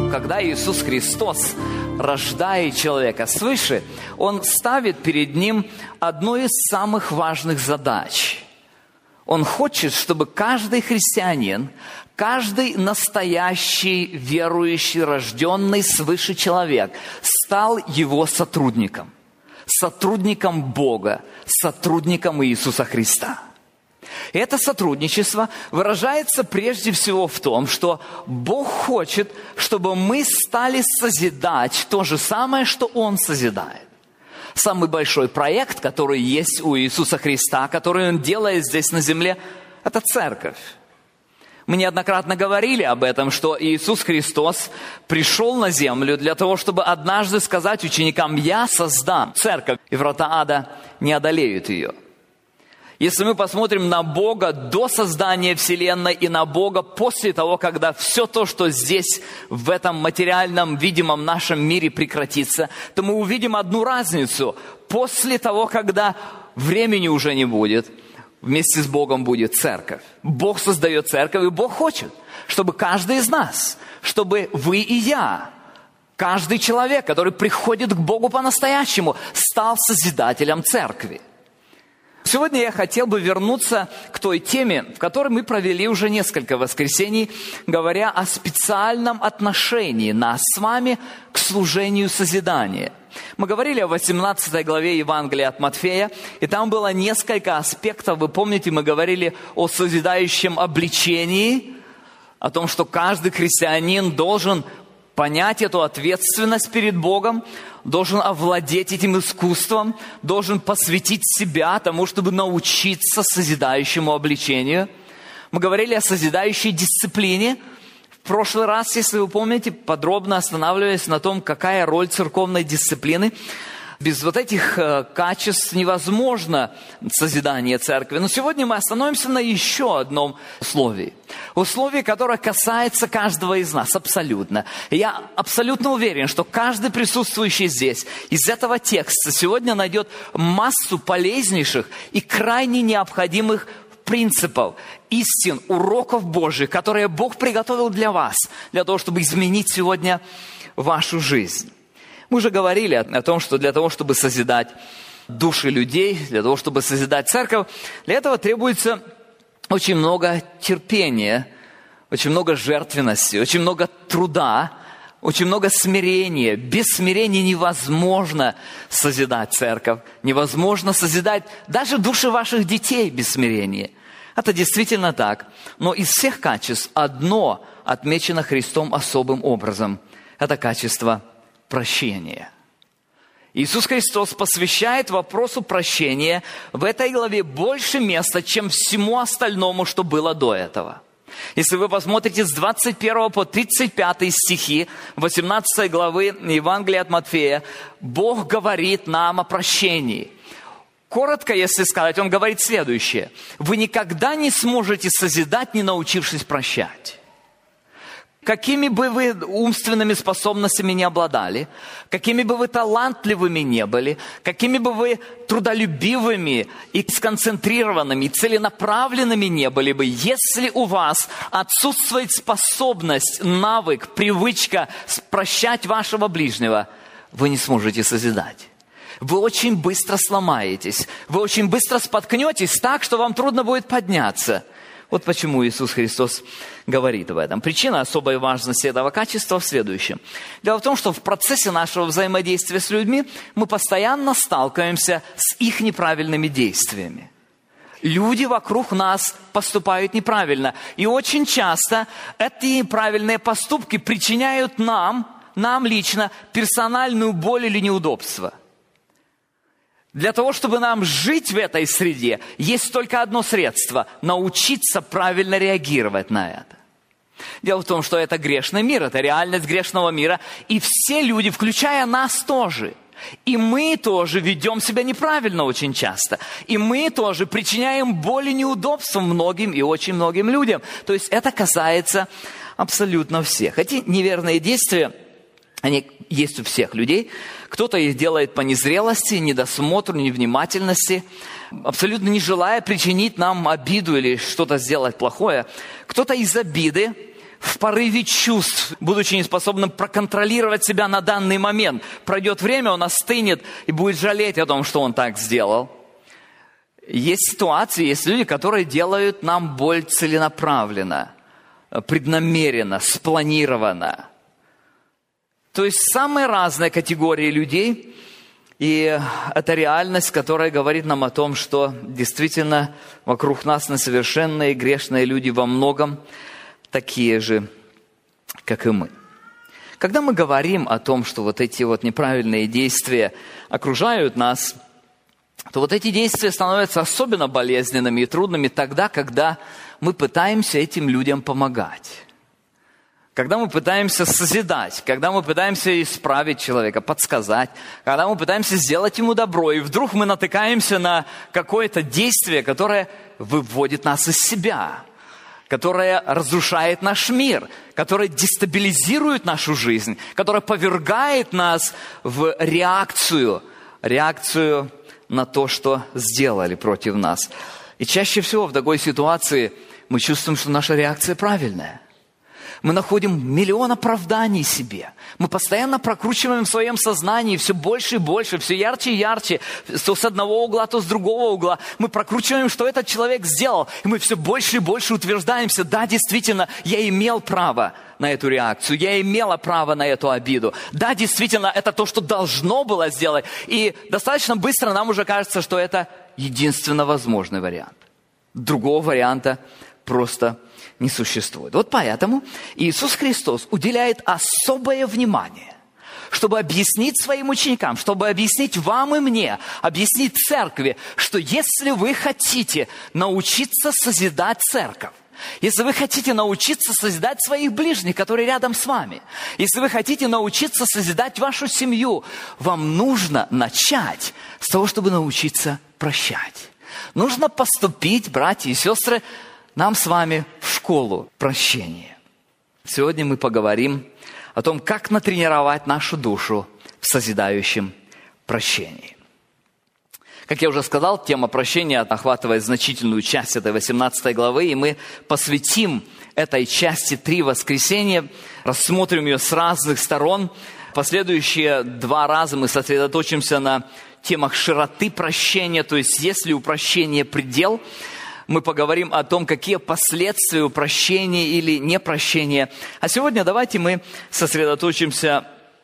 когда Иисус Христос рождает человека свыше, Он ставит перед ним одну из самых важных задач. Он хочет, чтобы каждый христианин, каждый настоящий, верующий, рожденный свыше человек стал Его сотрудником. Сотрудником Бога, сотрудником Иисуса Христа. И это сотрудничество выражается прежде всего в том, что Бог хочет, чтобы мы стали созидать то же самое, что Он созидает. Самый большой проект, который есть у Иисуса Христа, который Он делает здесь на земле, это церковь. Мы неоднократно говорили об этом, что Иисус Христос пришел на землю для того, чтобы однажды сказать ученикам: «Я создам церковь, и врата ада не одолеют ее». Если мы посмотрим на Бога до создания Вселенной и на Бога после того, когда все то, что здесь, в этом материальном, видимом нашем мире прекратится, то мы увидим одну разницу. После того, когда времени уже не будет, вместе с Богом будет церковь. Бог создает церковь, и Бог хочет, чтобы каждый из нас, чтобы вы и я, каждый человек, который приходит к Богу по-настоящему, стал созидателем церкви. Сегодня я хотел бы вернуться к той теме, в которой мы провели уже несколько воскресений, говоря о специальном отношении нас с вами к служению созидания. Мы говорили о 18 главе Евангелия от Матфея, и там было несколько аспектов. Вы помните, мы говорили о созидающем обличении, о том, что каждый христианин должен понять эту ответственность перед Богом, должен овладеть этим искусством, должен посвятить себя тому, чтобы научиться созидающему обличению. Мы говорили о созидающей дисциплине. В прошлый раз, если вы помните, подробно останавливаясь на том, какая роль церковной дисциплины. Без вот этих качеств невозможно созидание церкви. Но сегодня мы остановимся на еще одном условии. Условие, которое касается каждого из нас абсолютно. И я абсолютно уверен, что каждый присутствующий здесь из этого текста сегодня найдет массу полезнейших и крайне необходимых принципов, истин, уроков Божьих, которые Бог приготовил для вас, для того, чтобы изменить сегодня вашу жизнь. Мы уже говорили о том, что для того, чтобы созидать души людей, для того, чтобы созидать церковь, для этого требуется очень много терпения, очень много жертвенности, очень много труда, очень много смирения. Без смирения невозможно созидать церковь, невозможно созидать даже души ваших детей без смирения. Это действительно так. Но из всех качеств одно отмечено Христом особым образом. Это качество прощения. Иисус Христос посвящает вопросу прощения в этой главе больше места, чем всему остальному, что было до этого. Если вы посмотрите с 21 по 35 стихи 18 главы Евангелия от Матфея, Бог говорит нам о прощении. Коротко, если сказать, Он говорит следующее: вы никогда не сможете созидать, не научившись прощать. Какими бы вы умственными способностями не обладали, какими бы вы талантливыми не были, какими бы вы трудолюбивыми и сконцентрированными, и целенаправленными не были бы, если у вас отсутствует способность, навык, привычка прощать вашего ближнего, вы не сможете созидать. Вы очень быстро сломаетесь, вы очень быстро споткнетесь так, что вам трудно будет подняться. Вот почему Иисус Христос говорит об этом. Причина особой важности этого качества в следующем. Дело в том, что в процессе нашего взаимодействия с людьми мы постоянно сталкиваемся с их неправильными действиями. Люди вокруг нас поступают неправильно. И очень часто эти неправильные поступки причиняют нам лично, персональную боль или неудобство. Для того, чтобы нам жить в этой среде, есть только одно средство – научиться правильно реагировать на это. Дело в том, что это грешный мир, это реальность грешного мира, и все люди, включая нас тоже. И мы тоже ведем себя неправильно очень часто. И мы тоже причиняем боль и неудобства многим и очень многим людям. То есть это касается абсолютно всех. Эти неверные действия, они есть у всех людей. Кто-то их делает по незрелости, недосмотру, невнимательности, абсолютно не желая причинить нам обиду или что-то сделать плохое. Кто-то из обиды, в порыве чувств, будучи неспособным проконтролировать себя на данный момент. Пройдет время, он остынет и будет жалеть о том, что он так сделал. Есть ситуации, есть люди, которые делают нам боль целенаправленно, преднамеренно, спланированно. То есть самые разные категории людей. И это реальность, которая говорит нам о том, что действительно вокруг нас несовершенные, грешные люди во многом такие же, как и мы. Когда мы говорим о том, что вот эти вот неправильные действия окружают нас, то вот эти действия становятся особенно болезненными и трудными тогда, когда мы пытаемся этим людям помогать. Когда мы пытаемся созидать, когда мы пытаемся исправить человека, подсказать, когда мы пытаемся сделать ему добро, и вдруг мы натыкаемся на какое-то действие, которое выводит нас из себя, которое разрушает наш мир, которое дестабилизирует нашу жизнь, которое повергает нас в реакцию на то, что сделали против нас. И чаще всего в такой ситуации мы чувствуем, что наша реакция правильная. Мы находим миллион оправданий себе. Мы постоянно прокручиваем в своем сознании все больше и больше, все ярче и ярче, то с одного угла, то с другого угла. Мы прокручиваем, что этот человек сделал, и мы все больше и больше утверждаемся: да, действительно, я имел право на эту реакцию, я имела право на эту обиду. Да, действительно, это то, что должно было сделать. И достаточно быстро нам уже кажется, что это единственно возможный вариант. Другого варианта просто не существует. Вот поэтому Иисус Христос уделяет особое внимание, чтобы объяснить своим ученикам, чтобы объяснить вам и мне, объяснить церкви, что если вы хотите научиться созидать церковь, если вы хотите научиться созидать своих ближних, которые рядом с вами, если вы хотите научиться созидать вашу семью, вам нужно начать с того, чтобы научиться прощать. Нужно поступить, братья и сестры, нам с вами в школу прощения. Сегодня мы поговорим о том, как натренировать нашу душу в созидающем прощении. Как я уже сказал, тема прощения охватывает значительную часть этой 18 главы, и мы посвятим этой части 3 воскресенья, рассмотрим ее с разных сторон. Последующие 2 раза мы сосредоточимся на темах широты прощения, то есть есть ли у прощения предел. Мы поговорим о том, какие последствия у прощения или непрощения. А сегодня давайте мы сосредоточимся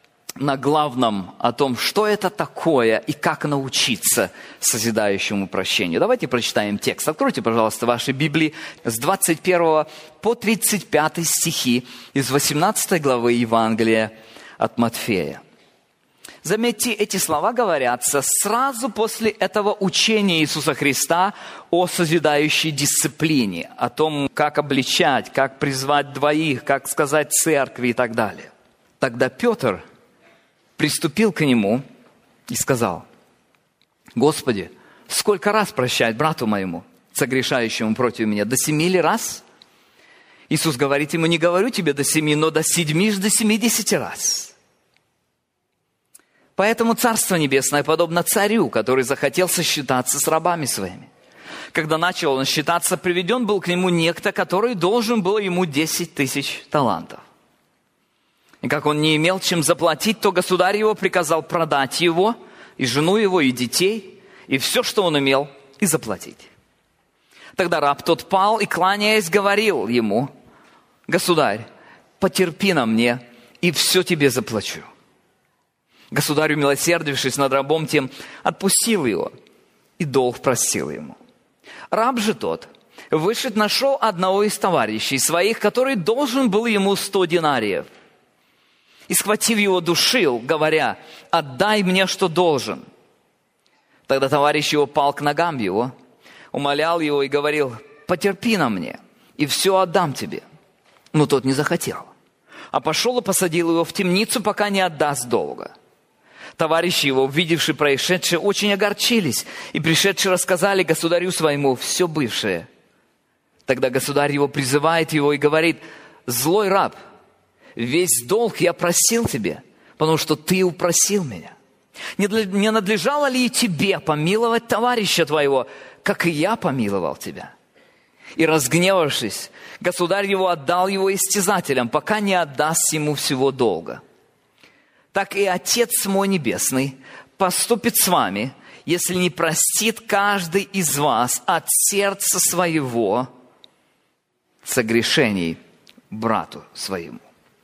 на главном, о том, что это такое и как научиться созидающему прощению. Давайте прочитаем текст. Откройте, пожалуйста, ваши Библии с 21 по 35 стихи из 18 главы Евангелия от Матфея. Заметьте, эти слова говорятся сразу после этого учения Иисуса Христа о созидающей дисциплине, о том, как обличать, как призвать двоих, как сказать церкви и так далее. Тогда Петр приступил к нему и сказал: «Господи, сколько раз прощать брату моему, согрешающему против меня? До 7 ли раз?» Иисус говорит ему: «Не говорю тебе до 7, но до 7 до 70 раз». Поэтому Царство Небесное подобно царю, который захотел сосчитаться с рабами своими. Когда начал он считаться, приведен был к нему некто, который должен был ему 10 тысяч талантов. И как он не имел чем заплатить, то государь его приказал продать его, и жену его, и детей, и все, что он имел, и заплатить. Тогда раб тот пал и, кланяясь, говорил ему: «Государь, потерпи на мне, и все тебе заплачу». Государь, умилосердившись над рабом тем, отпустил его, и долг простил ему. Раб же тот, вышед, нашел одного из товарищей своих, который должен был ему 100 динариев. И, схватив его, душил, говоря: «Отдай мне, что должен». Тогда товарищ его пал к ногам его, умолял его и говорил: «Потерпи на мне, и все отдам тебе». Но тот не захотел, а пошел и посадил его в темницу, пока не отдаст долга. Товарищи его, увидевши происшедшее, очень огорчились, и пришедшие рассказали государю своему все бывшее. Тогда государь его призывает его и говорит: «Злой раб, весь долг я просил тебе, потому что ты упросил меня. Не надлежало ли и тебе помиловать товарища твоего, как и я помиловал тебя?» И, разгневавшись, государь его отдал его истязателям, пока не отдаст ему всего долга. Так и Отец мой Небесный поступит с вами, если не простит каждый из вас от сердца своего согрешений брату своему».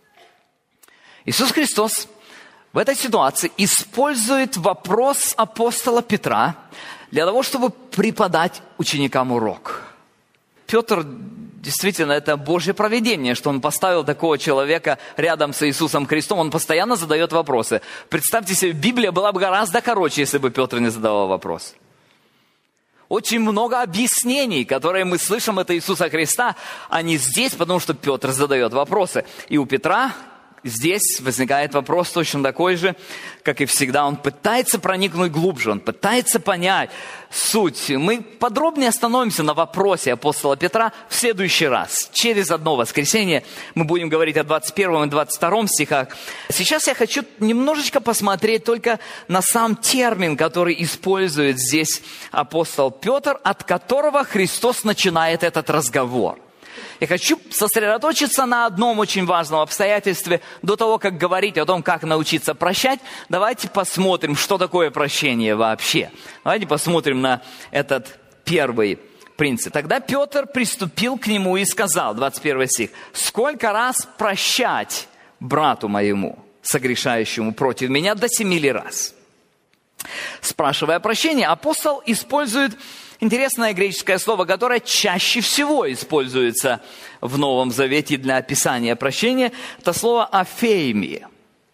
Иисус Христос в этой ситуации использует вопрос апостола Петра для того, чтобы преподать ученикам урок. Петр, действительно, это Божье провидение, что он поставил такого человека рядом с Иисусом Христом. Он постоянно задает вопросы. Представьте себе, Библия была бы гораздо короче, если бы Петр не задавал вопрос. Очень много объяснений, которые мы слышим от Иисуса Христа, они здесь, потому что Петр задает вопросы. И у Петра здесь возникает вопрос точно такой же, как и всегда. Он пытается проникнуть глубже, он пытается понять суть. Мы подробнее остановимся на вопросе апостола Петра в следующий раз. Через одно воскресенье мы будем говорить о 21 и 22 стихах. Сейчас я хочу немножечко посмотреть только на сам термин, который использует здесь апостол Петр, от которого Христос начинает этот разговор. Я хочу сосредоточиться на одном очень важном обстоятельстве. До того, как говорить о том, как научиться прощать, давайте посмотрим, что такое прощение вообще. Давайте посмотрим на этот первый принцип. Тогда Петр приступил к нему и сказал, 21 стих, «Сколько раз прощать брату моему, согрешающему против меня, до 7 раз?» Спрашивая прощение, апостол использует интересное греческое слово, которое чаще всего используется в Новом Завете для описания прощения. Это слово «афейми».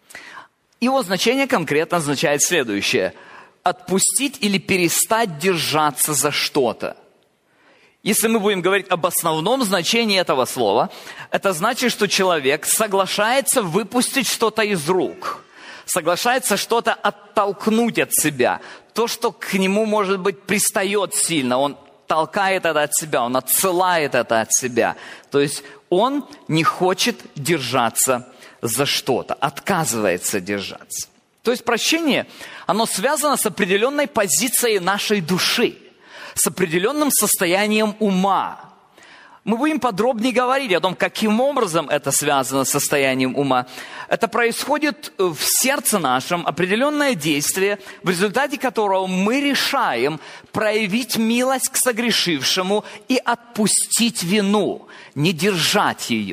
Его значение конкретно означает следующее. Отпустить или перестать держаться за что-то. Если мы будем говорить об основном значении этого слова, это значит, что человек соглашается выпустить что-то из рук. Соглашается что-то оттолкнуть от себя. То, что к нему, может быть, пристает сильно, он толкает это от себя, он отсылает это от себя. То есть он не хочет держаться за что-то, отказывается держаться. То есть прощение, оно связано с определенной позицией нашей души, с определенным состоянием ума. Мы будем подробнее говорить о том, каким образом это связано с состоянием ума. Это происходит в сердце нашем, определенное действие, в результате которого мы решаем проявить милость к согрешившему и отпустить вину, не держать ее.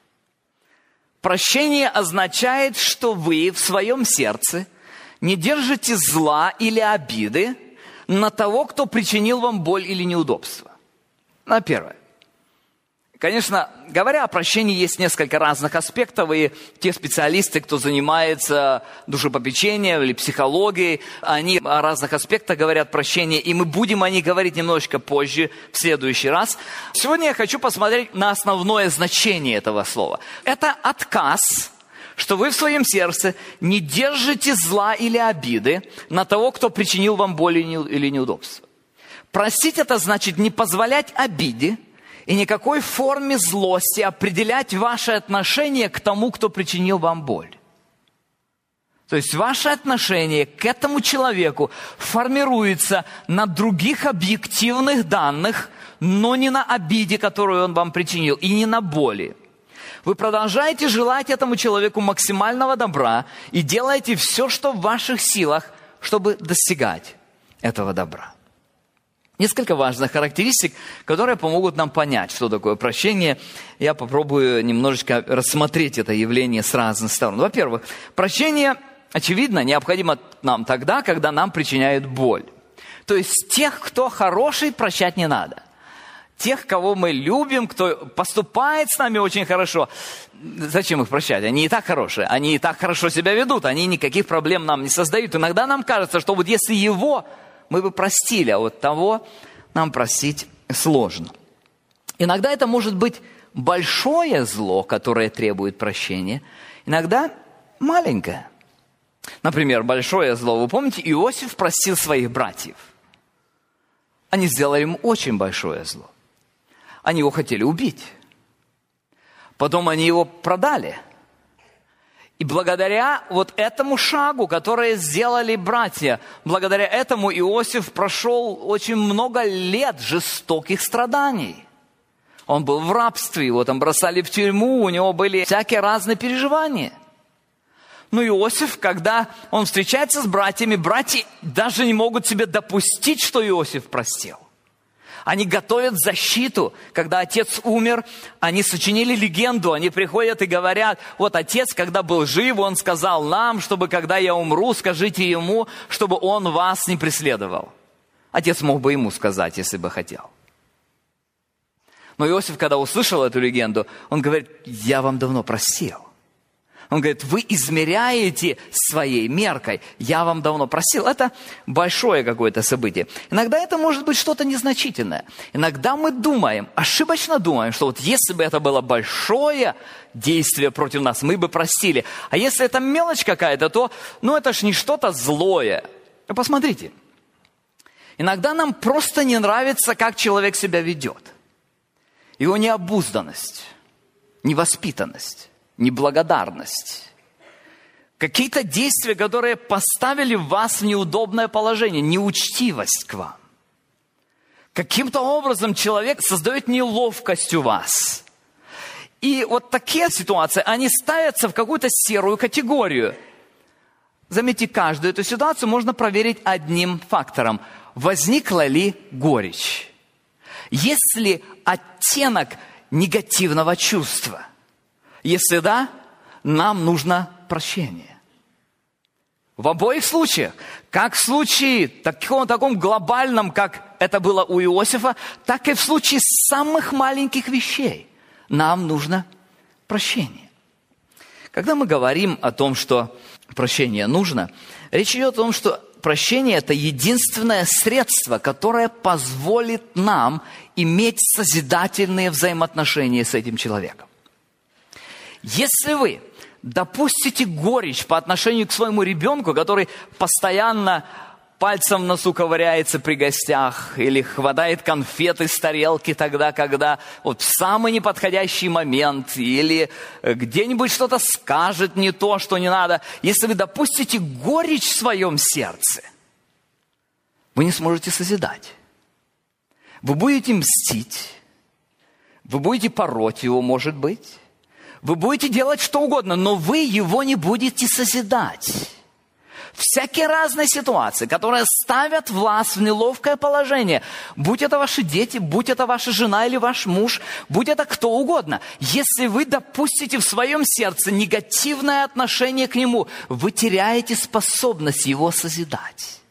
Прощение означает, что вы в своем сердце не держите зла или обиды на того, кто причинил вам боль или неудобство. На первое. Конечно, говоря о прощении, есть несколько разных аспектов, и те специалисты, кто занимается душепопечением или психологией, они о разных аспектах говорят прощения, и мы будем о них говорить немножечко позже, в следующий раз. Сегодня я хочу посмотреть на основное значение этого слова. Это отказ, что вы в своем сердце не держите зла или обиды на того, кто причинил вам боль или неудобство. Простить – это значит не позволять обиде и никакой форме злости определять ваше отношение к тому, кто причинил вам боль. То есть ваше отношение к этому человеку формируется на других объективных данных, но не на обиде, которую он вам причинил, и не на боли. Вы продолжаете желать этому человеку максимального добра и делаете все, что в ваших силах, чтобы достигать этого добра. Несколько важных характеристик, которые помогут нам понять, что такое прощение. Я попробую немножечко рассмотреть это явление с разных сторон. Во-первых, прощение, очевидно, необходимо нам тогда, когда нам причиняют боль. То есть тех, кто хороший, прощать не надо. Тех, кого мы любим, кто поступает с нами очень хорошо, зачем их прощать? Они и так хорошие, они и так хорошо себя ведут, они никаких проблем нам не создают. Иногда нам кажется, что вот если его мы бы простили, а вот того нам простить сложно. Иногда это может быть большое зло, которое требует прощения, иногда маленькое. Например, большое зло. Вы помните, Иосиф простил своих братьев. Они сделали ему очень большое зло. Они его хотели убить. Потом они его продали. И благодаря вот этому шагу, который сделали братья, благодаря этому Иосиф прошел очень много лет жестоких страданий. Он был в рабстве, его там бросали в тюрьму, у него были всякие разные переживания. Но Иосиф, когда он встречается с братьями, братья даже не могут себе допустить, что Иосиф простил. Они готовят защиту. Когда отец умер, они сочинили легенду. Они приходят и говорят: вот отец, когда был жив, он сказал нам, чтобы когда я умру, скажите ему, чтобы он вас не преследовал. Отец мог бы ему сказать, если бы хотел. Но Иосиф, когда услышал эту легенду, он говорит: я вам давно простил. Он говорит: вы измеряете своей меркой. Я вам давно простил. Это большое какое-то событие. Иногда это может быть что-то незначительное. Иногда мы думаем, ошибочно думаем, что вот если бы это было большое действие против нас, мы бы простили. А если это мелочь какая-то, то это ж не что-то злое. Посмотрите. Иногда нам просто не нравится, как человек себя ведет. Его необузданность, невоспитанность. Неблагодарность. Какие-то действия, которые поставили вас в неудобное положение, неучтивость к вам. Каким-то образом человек создает неловкость у вас. И вот такие ситуации, они ставятся в какую-то серую категорию. Заметьте, каждую эту ситуацию можно проверить одним фактором. Возникла ли горечь? Есть ли оттенок негативного чувства? Если да, нам нужно прощение. В обоих случаях, как в случае таком глобальном, как это было у Иосифа, так и в случае самых маленьких вещей, нам нужно прощение. Когда мы говорим о том, что прощение нужно, речь идет о том, что прощение – это единственное средство, которое позволит нам иметь созидательные взаимоотношения с этим человеком. Если вы допустите горечь по отношению к своему ребенку, который постоянно пальцем в носу ковыряется при гостях или хватает конфеты с тарелки тогда, когда вот в самый неподходящий момент, или где-нибудь что-то скажет не то, что не надо, если вы допустите горечь в своем сердце, вы не сможете созидать. Вы будете мстить, вы будете пороть его, может быть. Вы будете делать что угодно, но вы его не будете созидать. Всякие разные ситуации, которые ставят вас в неловкое положение, будь это ваши дети, будь это ваша жена или ваш муж, будь это кто угодно. Если вы допустите в своем сердце негативное отношение к нему, вы теряете способность его созидать.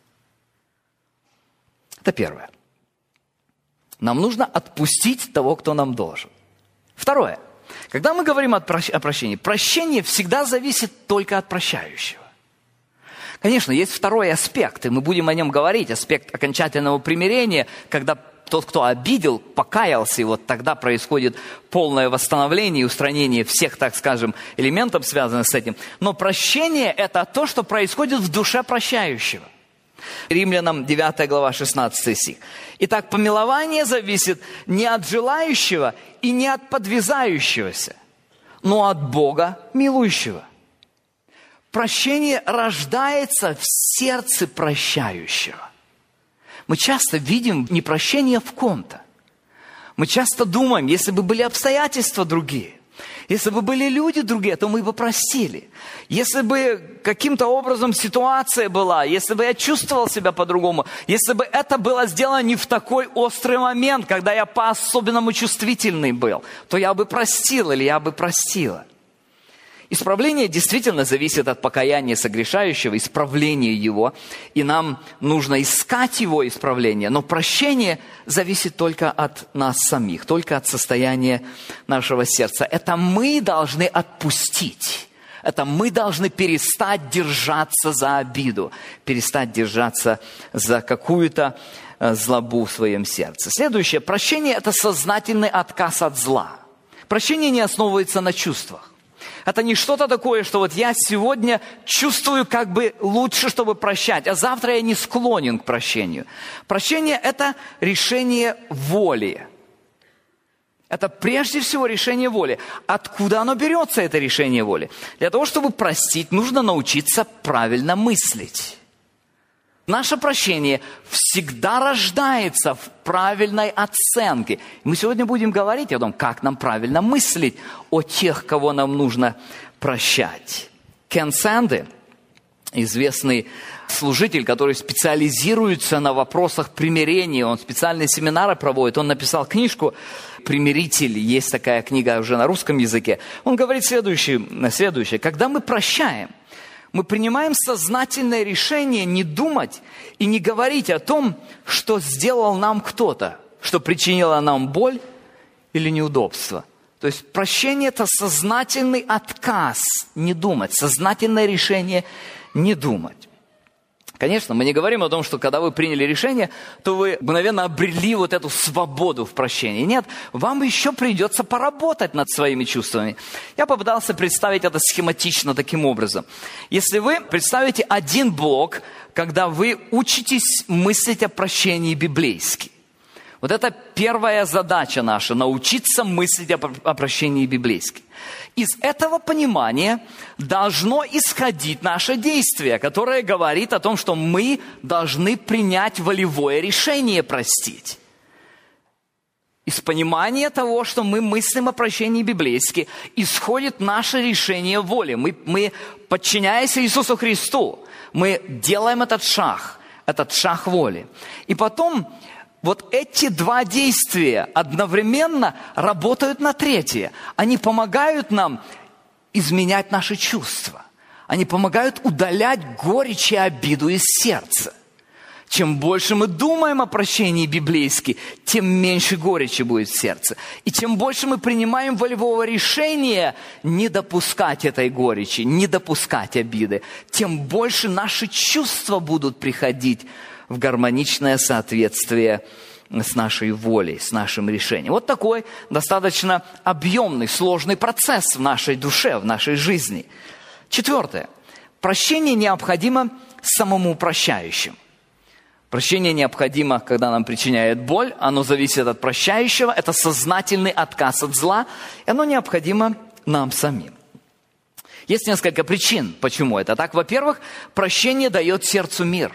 Это первое. Нам нужно отпустить того, кто нам должен. Второе. Когда мы говорим о прощении, прощение всегда зависит только от прощающего. Конечно, есть второй аспект, и мы будем о нем говорить, аспект окончательного примирения, когда тот, кто обидел, покаялся, и вот тогда происходит полное восстановление и устранение всех, так скажем, элементов, связанных с этим. Но прощение – это то, что происходит в душе прощающего. Римлянам 9 глава 16 стих. Итак, помилование зависит не от желающего и не от подвязающегося, но от Бога милующего. Прощение рождается в сердце прощающего. Мы часто видим непрощение в ком-то. Мы часто думаем, если бы были обстоятельства другие, если бы были люди другие, то мы бы простили. Если бы каким-то образом ситуация была, если бы я чувствовал себя по-другому, если бы это было сделано не в такой острый момент, когда я по-особенному чувствительный был, то я бы простил или я бы простила. Исправление действительно зависит от покаяния согрешающего, исправления его, и нам нужно искать его исправление. Но прощение зависит только от нас самих, только от состояния нашего сердца. Это мы должны отпустить. Это мы должны перестать держаться за обиду, перестать держаться за какую-то злобу в своем сердце. Следующее. Прощение – это сознательный отказ от зла. Прощение не основывается на чувствах. Это не что-то такое, что вот я сегодня чувствую как бы лучше, чтобы прощать, а завтра я не склонен к прощению. Прощение – это решение воли. Это прежде всего решение воли. Откуда оно берется, это решение воли? Для того, чтобы простить, нужно научиться правильно мыслить. Наше прощение всегда рождается в правильной оценке. Мы сегодня будем говорить о том, как нам правильно мыслить о тех, кого нам нужно прощать. Кен Санде, известный служитель, который специализируется на вопросах примирения, он специальные семинары проводит, он написал книжку «Примиритель», есть такая книга уже на русском языке. Он говорит следующее. Когда мы прощаем, мы принимаем сознательное решение не думать и не говорить о том, что сделал нам кто-то, что причинило нам боль или неудобство. То есть прощение – это сознательный отказ не думать, сознательное решение не думать. Конечно, мы не говорим о том, что когда вы приняли решение, то вы мгновенно обрели вот эту свободу в прощении. Нет, вам еще придется поработать над своими чувствами. Я попытался представить это схематично таким образом. Если вы представите один блок, когда вы учитесь мыслить о прощении библейски. Вот это первая задача наша – научиться мыслить о прощении библейски. Из этого понимания должно исходить наше действие, которое говорит о том, что мы должны принять волевое решение простить. Из понимания того, что мы мыслим о прощении библейски, исходит наше решение воли. Мы, подчиняясь Иисусу Христу, мы делаем этот шаг воли. И потом вот эти два действия одновременно работают на третье. Они помогают нам изменять наши чувства. Они помогают удалять горечь и обиду из сердца. Чем больше мы думаем о прощении библейски, тем меньше горечи будет в сердце. И чем больше мы принимаем волевого решения не допускать этой горечи, не допускать обиды, тем больше наши чувства будут приходить в гармоничное соответствие с нашей волей, с нашим решением. Вот такой достаточно объемный, сложный процесс в нашей душе, в нашей жизни. 4. Прощение необходимо самому прощающим. Прощение необходимо, когда нам причиняет боль, оно зависит от прощающего, это сознательный отказ от зла, и оно необходимо нам самим. Есть несколько причин, почему это так. Во-первых, прощение дает сердцу мир.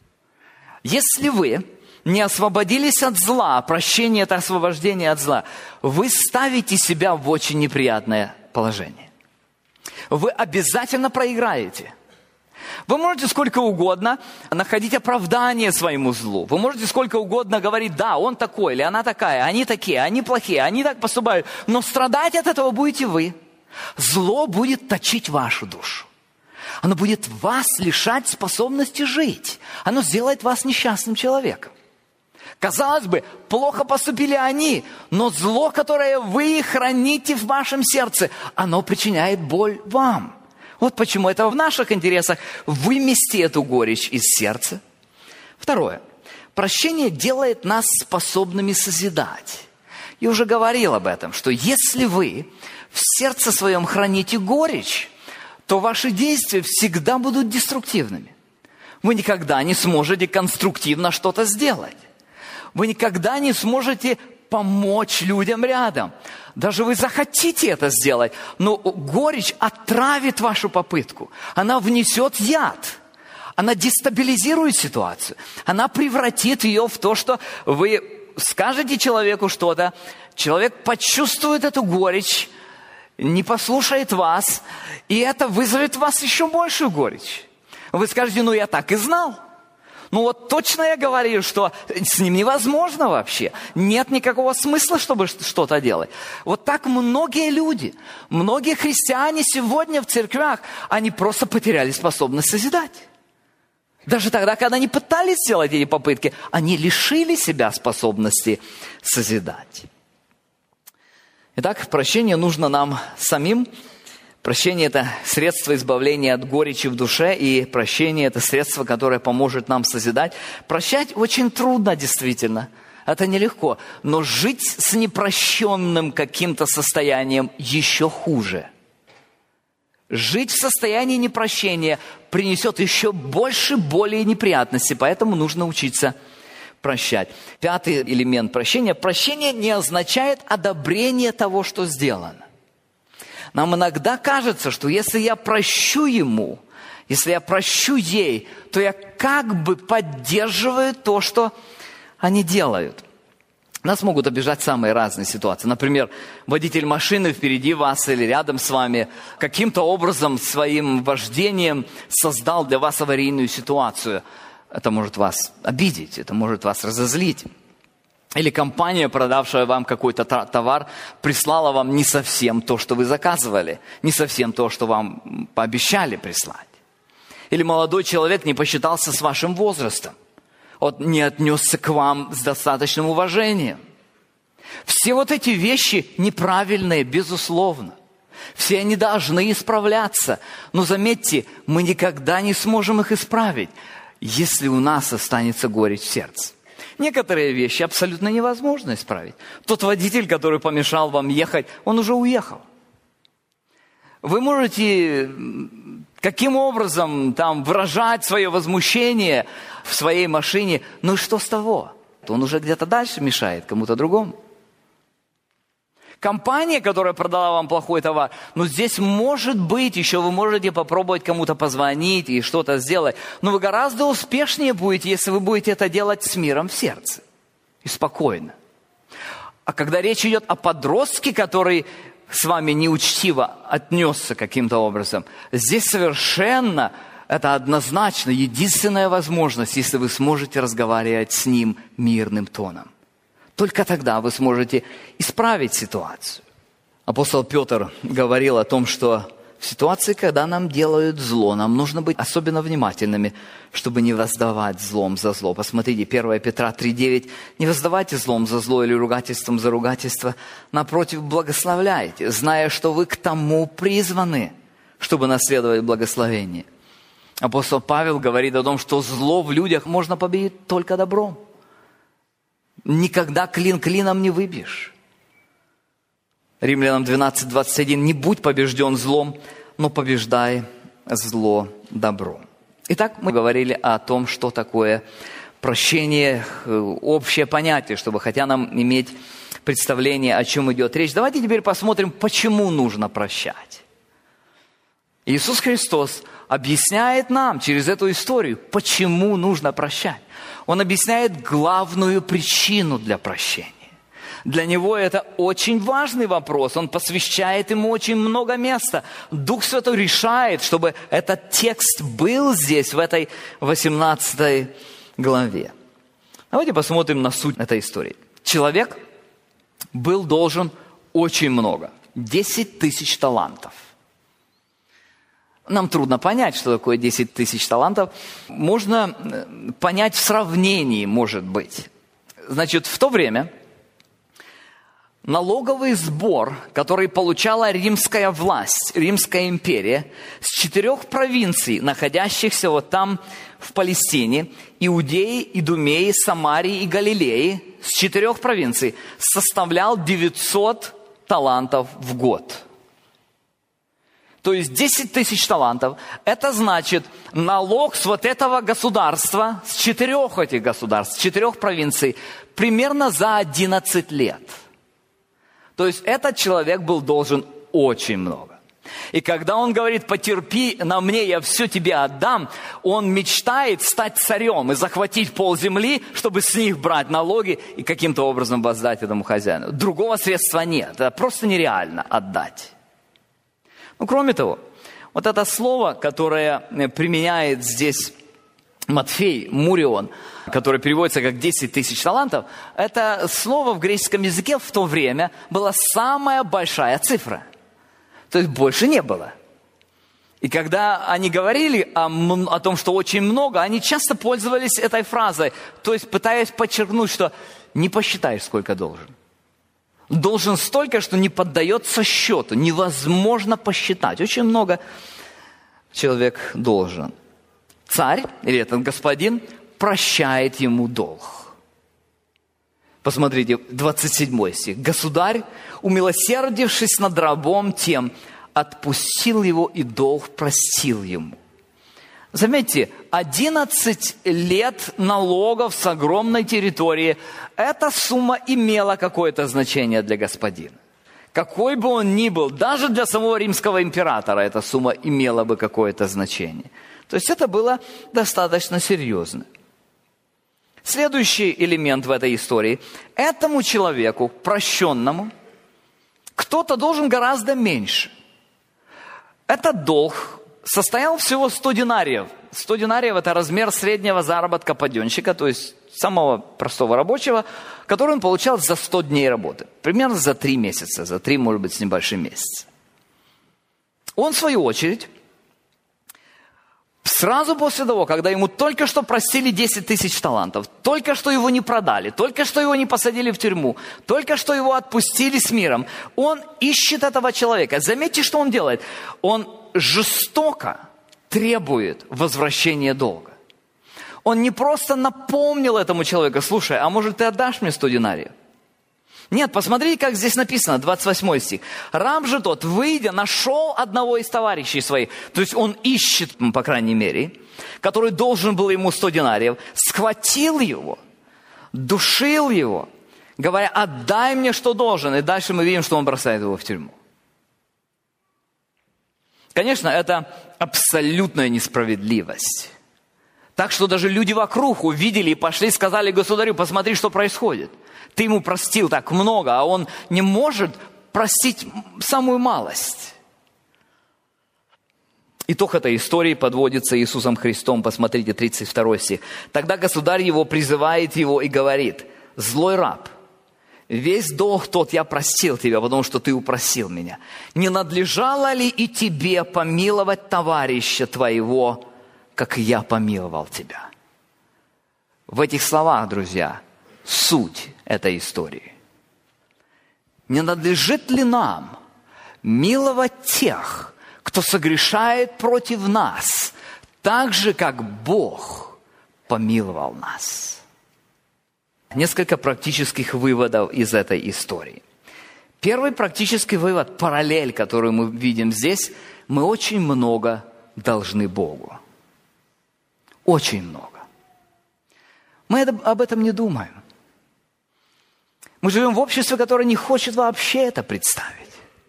Если вы не освободились от зла, прощение – это освобождение от зла, вы ставите себя в очень неприятное положение. Вы обязательно проиграете. Вы можете сколько угодно находить оправдание своему злу. Вы можете сколько угодно говорить, да, он такой или она такая, они такие, они плохие, они так поступают. Но страдать от этого будете вы. Зло будет точить вашу душу. Оно будет вас лишать способности жить. Оно сделает вас несчастным человеком. Казалось бы, плохо поступили они, но зло, которое вы храните в вашем сердце, оно причиняет боль вам. Вот почему это в наших интересах вымести эту горечь из сердца. 2. Прощение делает нас способными созидать. Я уже говорил об этом, что если вы в сердце своем храните горечь, то ваши действия всегда будут деструктивными. Вы никогда не сможете конструктивно что-то сделать. Вы никогда не сможете помочь людям рядом. Даже вы захотите это сделать, но горечь отравит вашу попытку. Она внесет яд. Она дестабилизирует ситуацию. Она превратит ее в то, что вы скажете человеку что-то, человек почувствует эту горечь, не послушает вас, и это вызовет в вас еще большую горечь. Вы скажете, ну я так и знал. Ну вот точно я говорю, что с ним невозможно вообще. Нет никакого смысла, чтобы что-то делать. Вот так многие люди, многие христиане сегодня в церквях, они просто потеряли способность созидать. Даже тогда, когда они пытались сделать эти попытки, они лишили себя способности созидать. Итак, прощение нужно нам самим. Прощение – это средство избавления от горечи в душе, и прощение – это средство, которое поможет нам созидать. Прощать очень трудно, действительно. Это нелегко. Но жить с непрощенным каким-то состоянием еще хуже. Жить в состоянии непрощения принесет еще больше боли и неприятностей, поэтому нужно учиться прощать. 5 элемент прощения. Прощение не означает одобрение того, что сделано. Нам иногда кажется, что если я прощу ему, Если я прощу ей, то я как бы поддерживаю то, что они делают. Нас могут обижать самые разные ситуации. Например, водитель машины впереди вас или рядом с вами каким-то образом своим вождением создал для вас аварийную ситуацию. Это может вас обидеть, это может вас разозлить. Или компания, продавшая вам какой-то товар, прислала вам не совсем то, что вы заказывали, не совсем то, что вам пообещали прислать. Или молодой человек не посчитался с вашим возрастом. Он не отнесся к вам с достаточным уважением. Все вот эти вещи неправильные, безусловно. Все они должны исправляться. Но заметьте, мы никогда не сможем их исправить, если у нас останется горечь в сердце. Некоторые вещи абсолютно невозможно исправить. Тот водитель, который помешал вам ехать, он уже уехал. Вы можете каким образом там выражать свое возмущение в своей машине, ну и что с того? Он уже где-то дальше мешает кому-то другому. Компания, которая продала вам плохой товар, ну здесь может быть, еще вы можете попробовать кому-то позвонить и что-то сделать, но вы гораздо успешнее будете, если вы будете это делать с миром в сердце и спокойно. А когда речь идет о подростке, который с вами неучтиво отнесся каким-то образом, здесь совершенно, это однозначно единственная возможность, если вы сможете разговаривать с ним мирным тоном. Только тогда вы сможете исправить ситуацию. Апостол Петр говорил о том, что в ситуации, когда нам делают зло, нам нужно быть особенно внимательными, чтобы не воздавать злом за зло. Посмотрите, 1 Петра 3:9. «Не воздавайте злом за зло или ругательством за ругательство. Напротив, благословляйте, зная, что вы к тому призваны, чтобы наследовать благословение». Апостол Павел говорит о том, что зло в людях можно победить только добром. Никогда клин клином не выбьешь. Римлянам 12:21. «Не будь побежден злом, но побеждай зло добром». Итак, мы говорили о том, что такое прощение, общее понятие, чтобы хотя нам иметь представление, о чем идет речь. Давайте теперь посмотрим, почему нужно прощать. Иисус Христос объясняет нам через эту историю, почему нужно прощать. Он объясняет главную причину для прощения. Для него это очень важный вопрос. Он посвящает ему очень много места. Дух Святой решает, чтобы этот текст был здесь, в этой 18 главе. Давайте посмотрим на суть этой истории. Человек был должен очень много. 10 тысяч талантов. Нам трудно понять, что такое 10 тысяч талантов. Можно понять в сравнении, может быть. Значит, в то время налоговый сбор, который получала римская власть, Римская империя, с 4 провинций, находящихся вот там в Палестине, Иудеи, Идумеи, Самарии и Галилеи, с 4 провинций, составлял 900 талантов в год. То есть 10 тысяч талантов, это значит налог с вот этого государства, с 4 этих государств, с 4 провинций, примерно за 11 лет. То есть этот человек был должен очень много. И когда он говорит, потерпи на мне, я все тебе отдам, он мечтает стать царем и захватить полземли, чтобы с них брать налоги и каким-то образом воздать этому хозяину. Другого средства нет, это просто нереально отдать. Ну, кроме того, вот это слово, которое применяет здесь Матфей, мурион, которое переводится как 10 тысяч талантов, это слово в греческом языке в то время была самая большая цифра. То есть больше не было. И когда они говорили о том, что очень много, они часто пользовались этой фразой, то есть пытаясь подчеркнуть, что не посчитаешь, сколько должен. Должен столько, что не поддается счету, невозможно посчитать. Очень много человек должен. Царь, или этот господин, прощает ему долг. Посмотрите, 27 стих. «Государь, умилосердившись над рабом тем, отпустил его и долг простил ему». Заметьте, 11 лет налогов с огромной территории, эта сумма имела какое-то значение для господина. Какой бы он ни был, даже для самого римского императора эта сумма имела бы какое-то значение. То есть это было достаточно серьезно. Следующий элемент в этой истории. Этому человеку, прощенному, кто-то должен гораздо меньше. Этот долг состоял всего 100 динариев. 100 динариев – это размер среднего заработка паденщика, то есть самого простого рабочего, который он получал за 100 дней работы. Примерно за 3 месяца, за 3, может быть, с небольшим месяца. Он, в свою очередь, сразу после того, когда ему только что простили 10 тысяч талантов, только что его не продали, только что его не посадили в тюрьму, только что его отпустили с миром, он ищет этого человека. Заметьте, что он делает. Он жестоко требует возвращения долга. Он не просто напомнил этому человеку: слушай, а может ты отдашь мне 100 динариев? Нет, посмотрите, как здесь написано, 28 стих. Раб же тот, выйдя, нашел одного из товарищей своих, то есть он ищет, по крайней мере, который должен был ему 100 динариев, схватил его, душил его, говоря: отдай мне, что должен. И дальше мы видим, что он бросает его в тюрьму. Конечно, это абсолютная несправедливость. Так что даже люди вокруг увидели и пошли, сказали государю: посмотри, что происходит. Ты ему простил так много, а он не может простить самую малость. Итог этой истории подводится Иисусом Христом. Посмотрите, 32 стих. Тогда государь его призывает его и говорит: злой раб, весь долг тот я простил тебя, потому что ты упросил меня. Не надлежало ли и тебе помиловать товарища твоего, как я помиловал тебя? В этих словах, друзья, суть этой истории. Не надлежит ли нам миловать тех, кто согрешает против нас, так же, как Бог помиловал нас? Несколько практических выводов из этой истории. Первый практический вывод, параллель, которую мы видим здесь: мы очень много должны Богу. Очень много. Мы об этом не думаем. Мы живем в обществе, которое не хочет вообще это представить.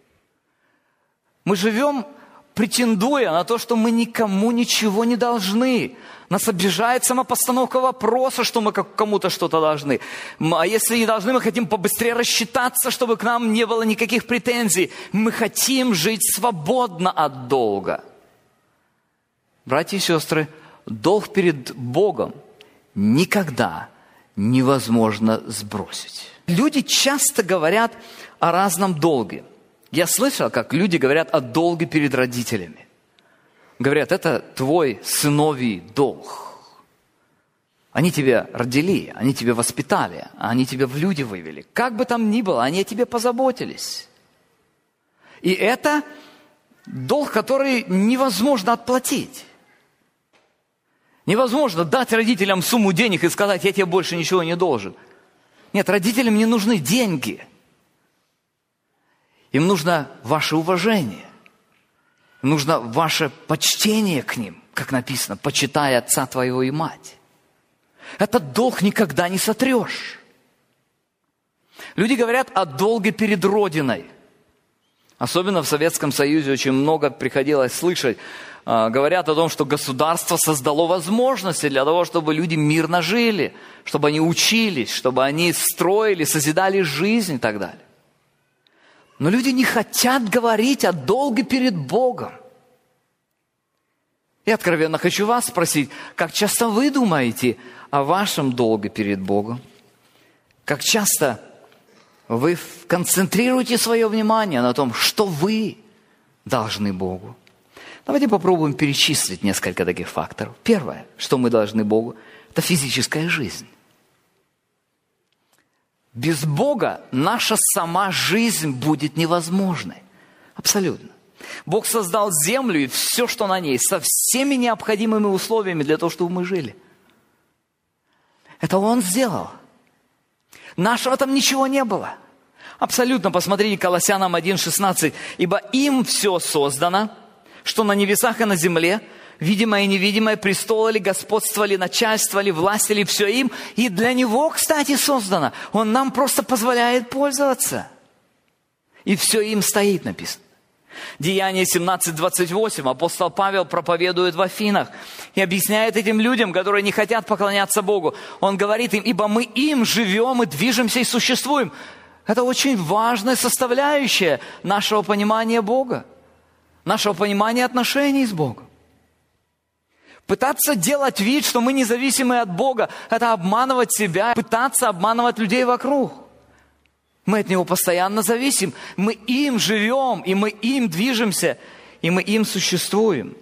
Мы живем, претендуя на то, что мы никому ничего не должны. Нас обижает сама постановка вопроса, что мы кому-то что-то должны. А если не должны, мы хотим побыстрее рассчитаться, чтобы к нам не было никаких претензий. Мы хотим жить свободно от долга. Братья и сестры, долг перед Богом никогда невозможно сбросить. Люди часто говорят о разном долге. Я слышал, как люди говорят о долге перед родителями. Говорят: это твой сыновий долг. Они тебя родили, они тебя воспитали, они тебя в люди вывели. Как бы там ни было, они о тебе позаботились. И это долг, который невозможно отплатить. Невозможно дать родителям сумму денег и сказать: я тебе больше ничего не должен. Нет, родителям не нужны деньги. Им нужно ваше уважение. Им нужно ваше почтение к ним, как написано: почитай отца твоего и мать. Этот долг никогда не сотрешь. Люди говорят о долге перед Родиной. Особенно в Советском Союзе очень много приходилось слышать. Говорят о том, что государство создало возможности для того, чтобы люди мирно жили, чтобы они учились, чтобы они строили, созидали жизнь и так далее. Но люди не хотят говорить о долге перед Богом. И откровенно хочу вас спросить: как часто вы думаете о вашем долге перед Богом? Как часто вы концентрируете свое внимание на том, что вы должны Богу? Давайте попробуем перечислить несколько таких факторов. Первое, что мы должны Богу, это физическая жизнь. Без Бога наша сама жизнь будет невозможной. Абсолютно. Бог создал землю и все, что на ней, со всеми необходимыми условиями для того, чтобы мы жили. Это Он сделал. Нашего там ничего не было. Абсолютно. Посмотрите, Колоссянам 1:16. «Ибо им все создано, что на небесах и на земле, видимое и невидимое, престолы ли, господство ли, начальство ли, власть ли, все им». И для Него, кстати, создано. Он нам просто позволяет пользоваться. И все им стоит, написано. Деяние 17:28. Апостол Павел проповедует в Афинах и объясняет этим людям, которые не хотят поклоняться Богу. Он говорит им: ибо мы им живем и движемся и существуем. Это очень важная составляющая нашего понимания Бога, нашего понимания отношений с Богом. Пытаться делать вид, что мы независимы от Бога, это обманывать себя, пытаться обманывать людей вокруг. Мы от Него постоянно зависим. Мы им живем, и мы им движемся, и мы им существуем.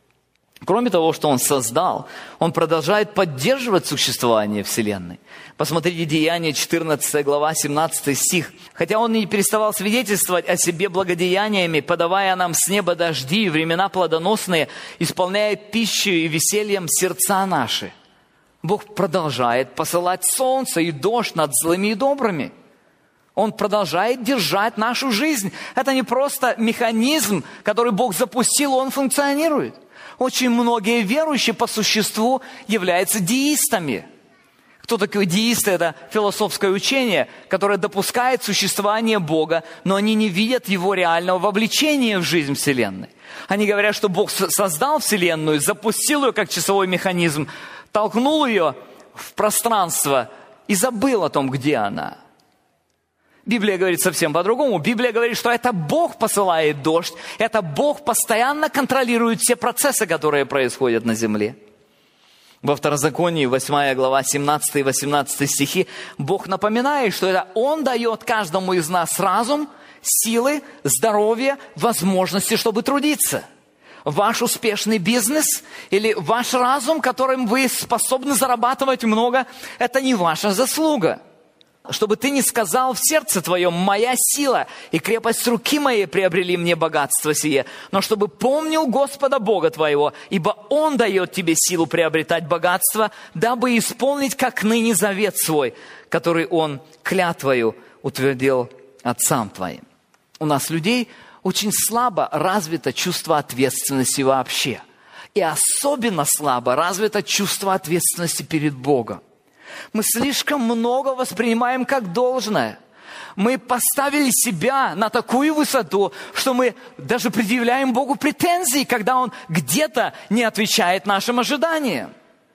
Кроме того, что Он создал, Он продолжает поддерживать существование Вселенной. Посмотрите Деяние 14 глава, 17 стих. «Хотя Он не переставал свидетельствовать о себе благодеяниями, подавая нам с неба дожди и времена плодоносные, исполняя пищей и весельем сердца наши». Бог продолжает посылать солнце и дождь над злыми и добрыми. Он продолжает держать нашу жизнь. Это не просто механизм, который Бог запустил, он функционирует. Очень многие верующие по существу являются деистами. Кто такой деисты? Это философское учение, которое допускает существование Бога, но они не видят Его реального вовлечения в жизнь Вселенной. Они говорят, что Бог создал Вселенную, запустил ее как часовой механизм, толкнул ее в пространство и забыл о том, где она. Библия говорит совсем по-другому. Библия говорит, что это Бог посылает дождь, это Бог постоянно контролирует все процессы, которые происходят на земле. Во Второзаконии, 8 глава, 17 и 18 стихи, Бог напоминает, что это Он дает каждому из нас разум, силы, здоровье, возможности, чтобы трудиться. Ваш успешный бизнес или ваш разум, которым вы способны зарабатывать много, это не ваша заслуга. Чтобы ты не сказал в сердце твоем: моя сила и крепость руки моей приобрели мне богатство сие, но чтобы помнил Господа Бога твоего, ибо Он дает тебе силу приобретать богатство, дабы исполнить как ныне завет свой, который Он клятвою утвердил отцам твоим. У нас, людей, очень слабо развито чувство ответственности вообще. И особенно слабо развито чувство ответственности перед Богом. Мы слишком много воспринимаем как должное. Мы поставили себя на такую высоту, что мы даже предъявляем Богу претензии, когда Он где-то не отвечает нашим ожиданиям.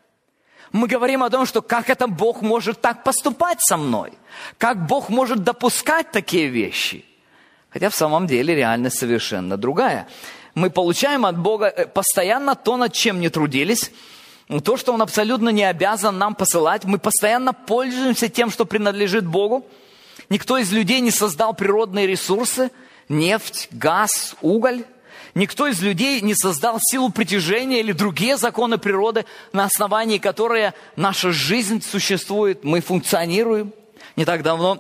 Мы говорим о том, что как это Бог может так поступать со мной? Как Бог может допускать такие вещи? Хотя в самом деле реальность совершенно другая. Мы получаем от Бога постоянно то, над чем не трудились, то, что Он абсолютно не обязан нам посылать. Мы постоянно пользуемся тем, что принадлежит Богу. Никто из людей не создал природные ресурсы, нефть, газ, уголь. Никто из людей не создал силу притяжения или другие законы природы, на основании которых наша жизнь существует, мы функционируем. Не так давно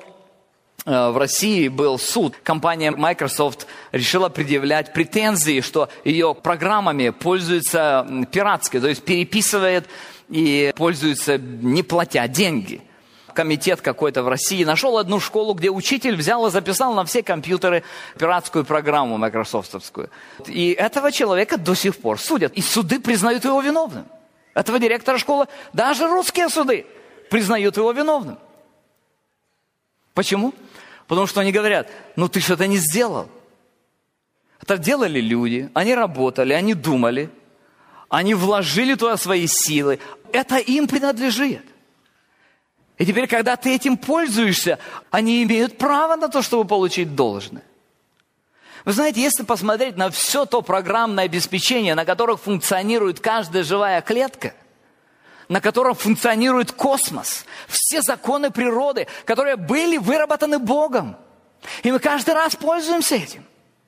в России был суд. Компания Microsoft решила предъявлять претензии, что ее программами пользуются пиратски, то есть переписывает и пользуется не платя деньги. Комитет какой-то в России нашел одну школу, где учитель взял и записал на все компьютеры пиратскую программу майкрософтовскую. И этого человека до сих пор судят. И суды признают его виновным. Этого директора школы, даже русские суды признают его виновным. Почему? Потому что они говорят: ну ты что-то не сделал. Это делали люди, они работали, они думали, они вложили туда свои силы. Это им принадлежит. И теперь, когда ты этим пользуешься, они имеют право на то, чтобы получить должное. Вы знаете, если посмотреть на все то программное обеспечение, на которых функционирует каждая живая клетка, на котором функционирует космос, все законы природы, которые были выработаны Богом. И мы каждый раз пользуемся этим.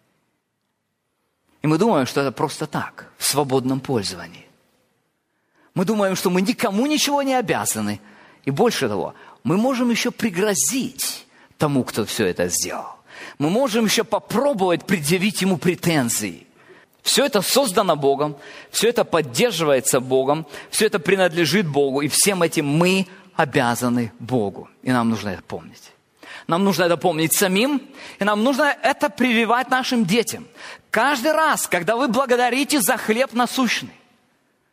И мы думаем, что это просто так, в свободном пользовании. Мы думаем, что мы никому ничего не обязаны. И больше того, мы можем еще пригрозить тому, кто все это сделал. Мы можем еще попробовать предъявить ему претензии. Все это создано Богом, все это поддерживается Богом, все это принадлежит Богу, и всем этим мы обязаны Богу. И нам нужно это помнить. Нам нужно это помнить самим, и нам нужно это прививать нашим детям. Каждый раз, когда вы благодарите за хлеб насущный,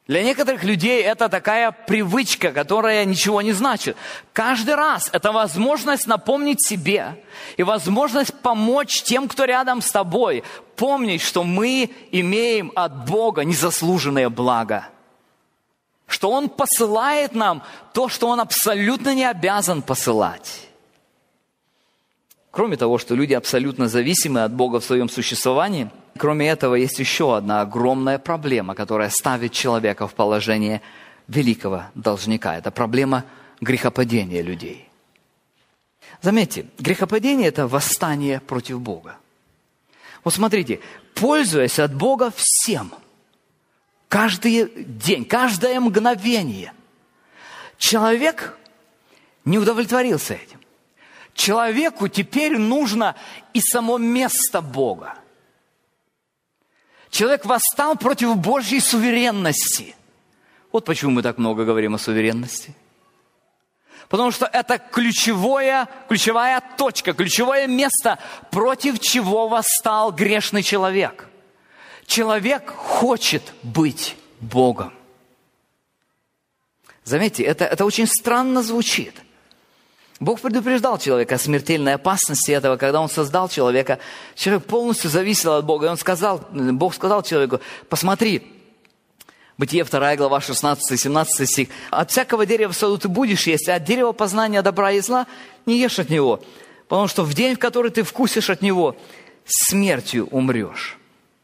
Для некоторых людей это такая привычка, которая ничего не значит. Каждый раз это возможность напомнить себе и возможность помочь тем, кто рядом с тобой, помнить, что мы имеем от Бога незаслуженное благо. Что Он посылает нам то, что Он абсолютно не обязан посылать. Кроме того, что люди абсолютно зависимы от Бога в своем существовании, кроме этого, есть еще одна огромная проблема, которая ставит человека в положение великого должника. Это проблема грехопадения людей. Заметьте, грехопадение – это восстание против Бога. Вот смотрите, пользуясь от Бога всем, каждый день, каждое мгновение, человек не удовлетворился этим. Человеку теперь нужно и само место Бога. Человек восстал против Божьей суверенности. Вот почему мы так много говорим о суверенности. Потому что это ключевая точка, ключевое место, против чего восстал грешный человек. Человек хочет быть Богом. Заметьте, это очень странно звучит. Бог предупреждал человека о смертельной опасности этого, когда Он создал человека. Человек полностью зависел от Бога. И Бог сказал человеку: посмотри, Бытие 2 глава 16-17 стих. От всякого дерева в саду ты будешь есть, а от дерева познания добра и зла не ешь от него, потому что в день, в который ты вкусишь от него, смертью умрешь.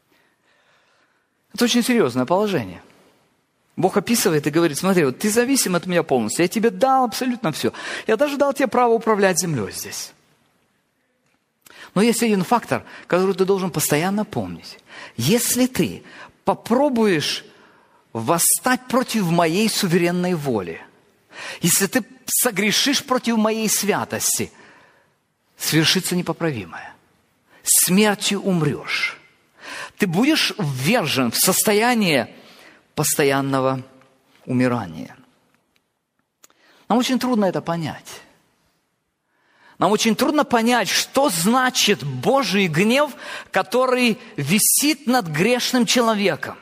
Это очень серьезное положение. Бог описывает и говорит: смотри, вот ты зависим от меня полностью, я тебе дал абсолютно все. Я даже дал тебе право управлять землей здесь. Но есть один фактор, который ты должен постоянно помнить. Если ты попробуешь восстать против моей суверенной воли, если ты согрешишь против моей святости, свершится непоправимое. Смертью умрешь. Ты будешь ввержен в состояние постоянного умирания. Нам очень трудно это понять. Нам очень трудно понять, что значит Божий гнев, который висит над грешным человеком.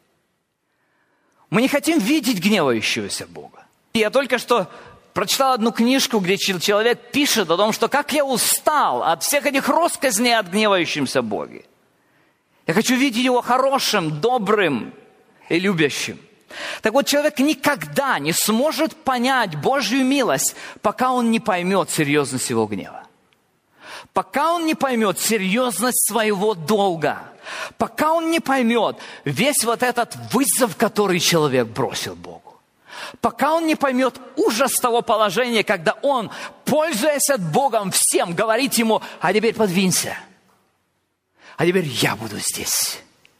Мы не хотим видеть гневающегося Бога. Я только что прочитал одну книжку, где человек пишет о том, что как я устал от всех этих россказней от гневающемся Боге. Я хочу видеть Его хорошим, добрым и любящим. Так вот, человек никогда не сможет понять Божью милость, пока он не поймет серьезность его гнева. Пока он не поймет серьезность своего долга. Пока он не поймет весь вот этот вызов, который человек бросил Богу. Пока он не поймет ужас того положения, когда он, пользуясь от Богом всем, говорит ему: а теперь подвинься. А теперь я буду здесь.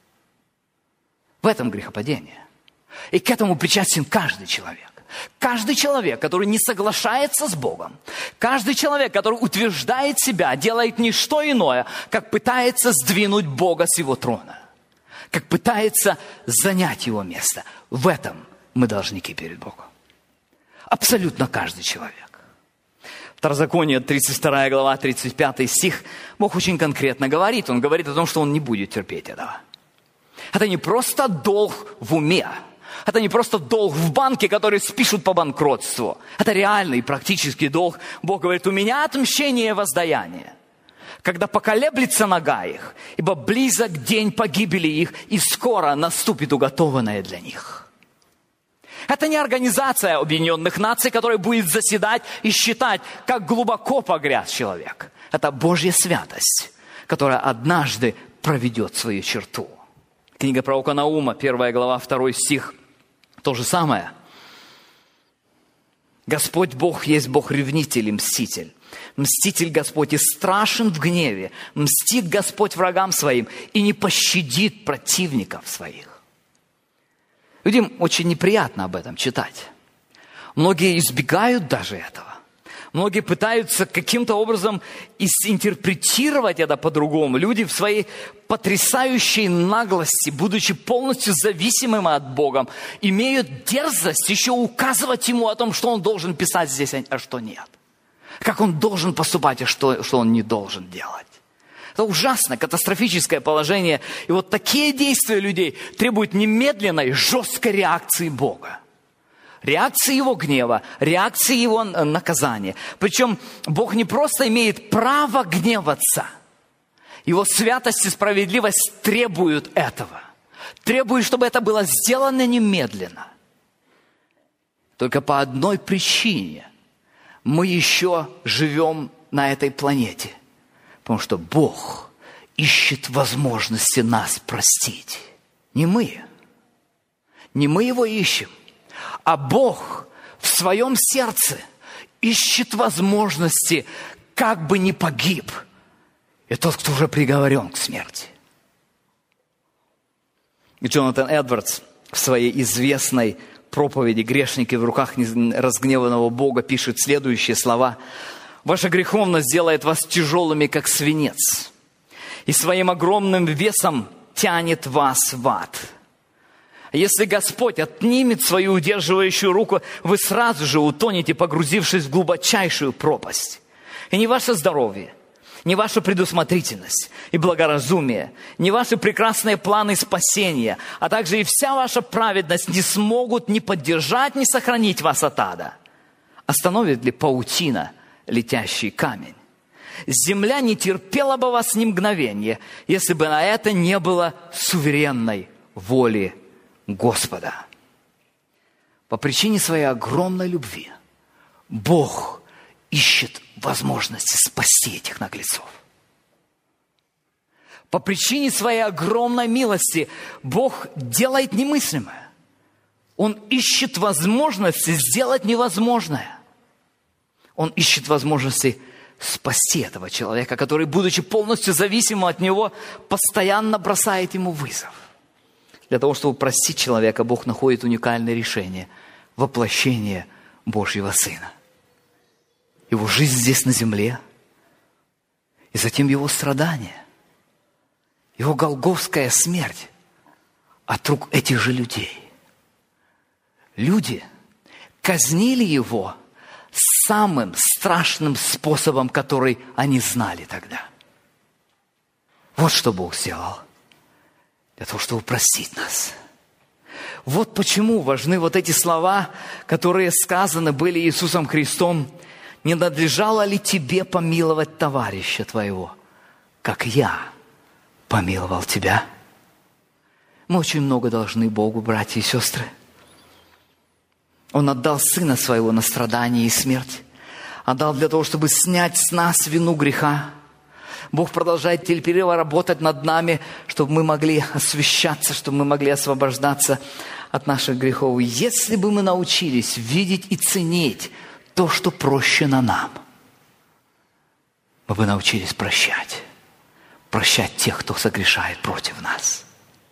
В этом грехопадение. И к этому причастен каждый человек. Каждый человек, который не соглашается с Богом, каждый человек, который утверждает себя, делает не что иное, как пытается сдвинуть Бога с Его трона, как пытается занять Его место. В этом мы должники перед Богом. Абсолютно каждый человек. Второзаконие, 32 глава, 35 стих, Бог очень конкретно говорит. Он говорит о том, что Он не будет терпеть этого. Это не просто долг в уме. Это не просто долг в банке, который спишут по банкротству. Это реальный практический долг. Бог говорит: у меня отмщение и воздаяние, когда поколеблется нога их, ибо близок день погибели их, и скоро наступит уготованное для них. Это не Организация Объединенных Наций, которая будет заседать и считать, как глубоко погряз человек. Это Божья святость, которая однажды проведет свою черту. Книга пророка Наума, 1 глава, 2 стих. То же самое. Господь Бог есть Бог ревнитель и мститель. Мститель Господь и страшен в гневе. Мстит Господь врагам своим и не пощадит противников своих. Людям очень неприятно об этом читать. Многие избегают даже этого. Многие пытаются каким-то образом интерпретировать это по-другому. Люди в своей потрясающей наглости, будучи полностью зависимыми от Бога, имеют дерзость еще указывать Ему о том, что Он должен писать здесь, а что нет. Как Он должен поступать, а что Он не должен делать. Это ужасное, катастрофическое положение. И вот такие действия людей требуют немедленной, жесткой реакции Бога. Реакции Его гнева, реакции Его наказания. Причем Бог не просто имеет право гневаться. Его святость и справедливость требуют этого. Требуют, чтобы это было сделано немедленно. Только по одной причине мы еще живем на этой планете. Потому что Бог ищет возможности нас простить. Не мы. Не мы Его ищем. А Бог в своем сердце ищет возможности, как бы не погиб. И тот, кто уже приговорен к смерти. И Джонатан Эдвардс в своей известной проповеди «Грешники в руках разгневанного Бога» пишет следующие слова. «Ваша греховность делает вас тяжелыми, как свинец, и своим огромным весом тянет вас в ад. Если Господь отнимет свою удерживающую руку, вы сразу же утонете, погрузившись в глубочайшую пропасть. И не ваше здоровье, не ваша предусмотрительность и благоразумие, не ваши прекрасные планы спасения, а также и вся ваша праведность не смогут ни поддержать, ни сохранить вас от ада. Остановит ли паутина летящий камень? Земля не терпела бы вас ни мгновения, если бы на это не было суверенной воли Господа. По причине своей огромной любви Бог ищет возможности спасти этих наглецов. По причине своей огромной милости Бог делает немыслимое. Он ищет возможности сделать невозможное. Он ищет возможности спасти этого человека, который, будучи полностью зависимым от него, постоянно бросает ему вызов. Для того, чтобы простить человека, Бог находит уникальное решение – воплощение Божьего Сына. Его жизнь здесь на земле, и затем Его страдания, Его голгофская смерть от рук этих же людей. Люди казнили Его самым страшным способом, который они знали тогда. Вот что Бог сделал для того, чтобы простить нас. Вот почему важны вот эти слова, которые сказаны были Иисусом Христом: «Не надлежало ли тебе помиловать товарища твоего, как я помиловал тебя?» Мы очень много должны Богу, братья и сестры. Он отдал Сына Своего на страдание и смерть. Отдал для того, чтобы снять с нас вину греха. Бог продолжает терпеливо работать над нами, чтобы мы могли освящаться, чтобы мы могли освобождаться от наших грехов. Если бы мы научились видеть и ценить то, что прощено нам, мы бы научились прощать. Прощать тех, кто согрешает против нас.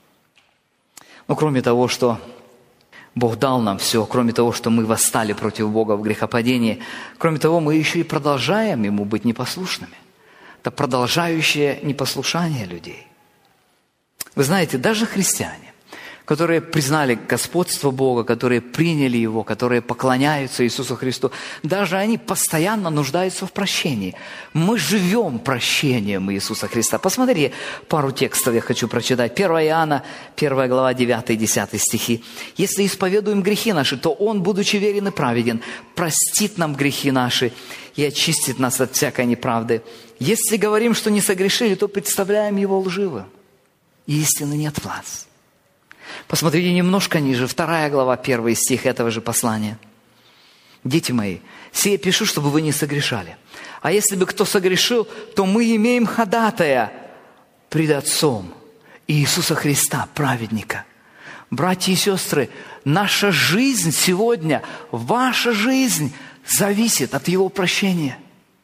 Но кроме того, что Бог дал нам все, кроме того, что мы восстали против Бога в грехопадении, кроме того, мы еще и продолжаем Ему быть непослушными. Это продолжающее непослушание людей. Вы знаете, даже христиане, которые признали господство Бога, которые приняли Его, которые поклоняются Иисусу Христу, даже они постоянно нуждаются в прощении. Мы живем прощением Иисуса Христа. Посмотри, пару текстов я хочу прочитать. 1 Иоанна, 1 глава, 9 и 10 стихи. «Если исповедуем грехи наши, то Он, будучи верен и праведен, простит нам грехи наши и очистит нас от всякой неправды. Если говорим, что не согрешили, то представляем Его лживым, и истины нет в нас». Посмотрите немножко ниже, 2 глава, 1 стих этого же послания. «Дети мои, сие пишу, чтобы вы не согрешали. А если бы кто согрешил, то мы имеем ходатая пред Отцом Иисуса Христа, праведника». Братья и сестры, наша жизнь сегодня, ваша жизнь зависит от Его прощения.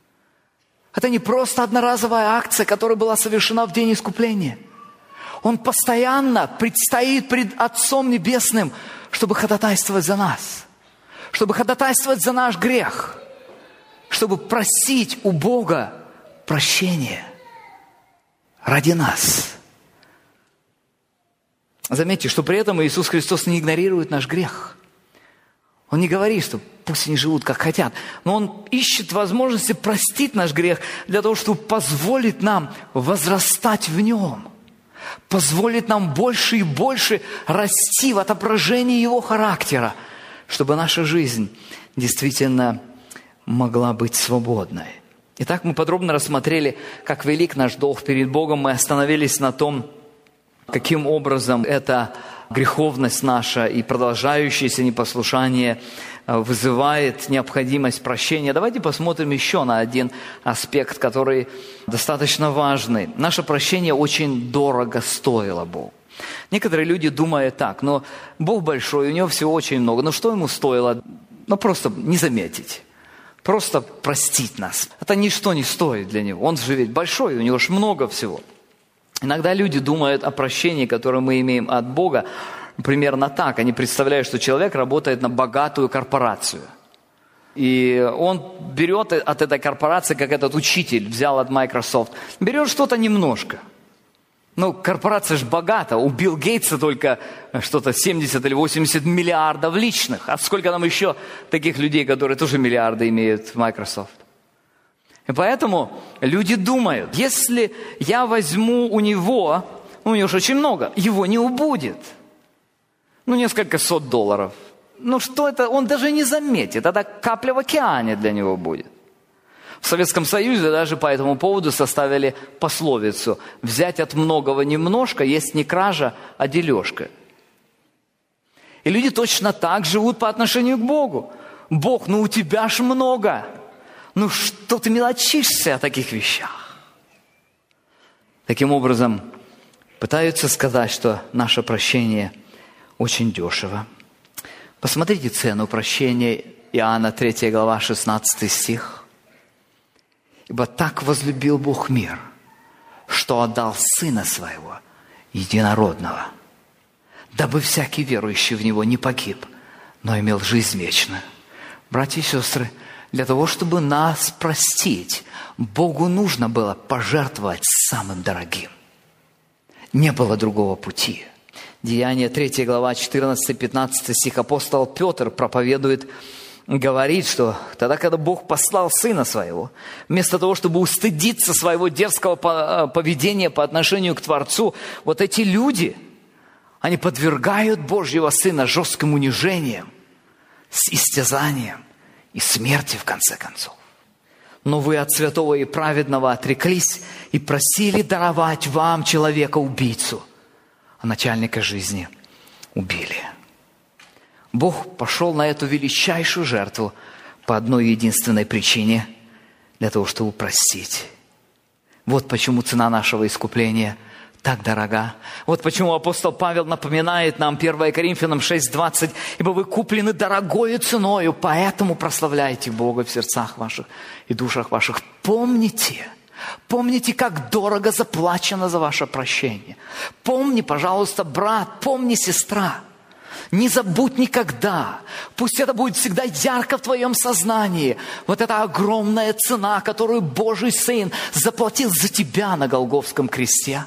Это не просто одноразовая акция, которая была совершена в день искупления. Он постоянно предстоит пред Отцом Небесным, чтобы ходатайствовать за нас, чтобы ходатайствовать за наш грех, чтобы просить у Бога прощения ради нас. Заметьте, что при этом Иисус Христос не игнорирует наш грех. Он не говорит, что пусть они живут как хотят. Но Он ищет возможности простить наш грех для того, чтобы позволить нам возрастать в Нем. Позволить нам больше и больше расти в отображении Его характера, чтобы наша жизнь действительно могла быть свободной. Итак, мы подробно рассмотрели, как велик наш долг перед Богом. Мы остановились на том, каким образом эта греховность наша и продолжающееся непослушание вызывает необходимость прощения. Давайте посмотрим еще на один аспект, который достаточно важный. Наше прощение очень дорого стоило Богу. Некоторые люди думают так: но Бог большой, у Него всего очень много. Но что Ему стоило? Просто не заметить. Просто простить нас. Это ничто не стоит для Него. Он же ведь большой, у Него ж много всего. Иногда люди думают о прощении, которое мы имеем от Бога, примерно так. Они представляют, что человек работает на богатую корпорацию. И он берет от этой корпорации, как этот учитель взял от Microsoft, берет что-то немножко. Корпорация же богата. У Билла Гейтса только что-то 70 или 80 миллиардов личных. А сколько нам еще таких людей, которые тоже миллиарды имеют в Microsoft? И поэтому люди думают, если я возьму у него же очень много, его не убудет. Несколько сот долларов. Что это? Он даже не заметит. Это капля в океане для него будет. В Советском Союзе даже по этому поводу составили пословицу: взять от многого немножко есть не кража, а дележка. И люди точно так живут по отношению к Богу. Бог, у тебя ж много. Что ты мелочишься о таких вещах? Таким образом, пытаются сказать, что наше прощение очень дешево. Посмотрите цену прощения. Иоанна 3 глава, 16 стих. «Ибо так возлюбил Бог мир, что отдал Сына Своего, Единородного, дабы всякий верующий в Него не погиб, но имел жизнь вечную». Братья и сестры, для того, чтобы нас простить, Богу нужно было пожертвовать самым дорогим. Не было другого пути. Деяния 3 глава, 14-15 стих. Апостол Петр проповедует, говорит, что тогда, когда Бог послал Сына Своего, вместо того, чтобы устыдиться своего дерзкого поведения по отношению к Творцу, вот эти люди, они подвергают Божьего Сына жестким унижением, истязанием и смерти, в конце концов. Но вы от святого и праведного отреклись и просили даровать вам человека-убийцу, а начальника жизни убили. Бог пошел на эту величайшую жертву по одной единственной причине – для того, чтобы простить. Вот почему цена нашего искупления так дорога. Вот почему апостол Павел напоминает нам, 1 Коринфянам 6:20, «Ибо вы куплены дорогою ценою, поэтому прославляйте Бога в сердцах ваших и душах ваших». Помните, как дорого заплачено за ваше прощение. Помни, пожалуйста, брат, помни, сестра. Не забудь никогда. Пусть это будет всегда ярко в твоем сознании. Вот эта огромная цена, которую Божий Сын заплатил за тебя на Голгофском кресте.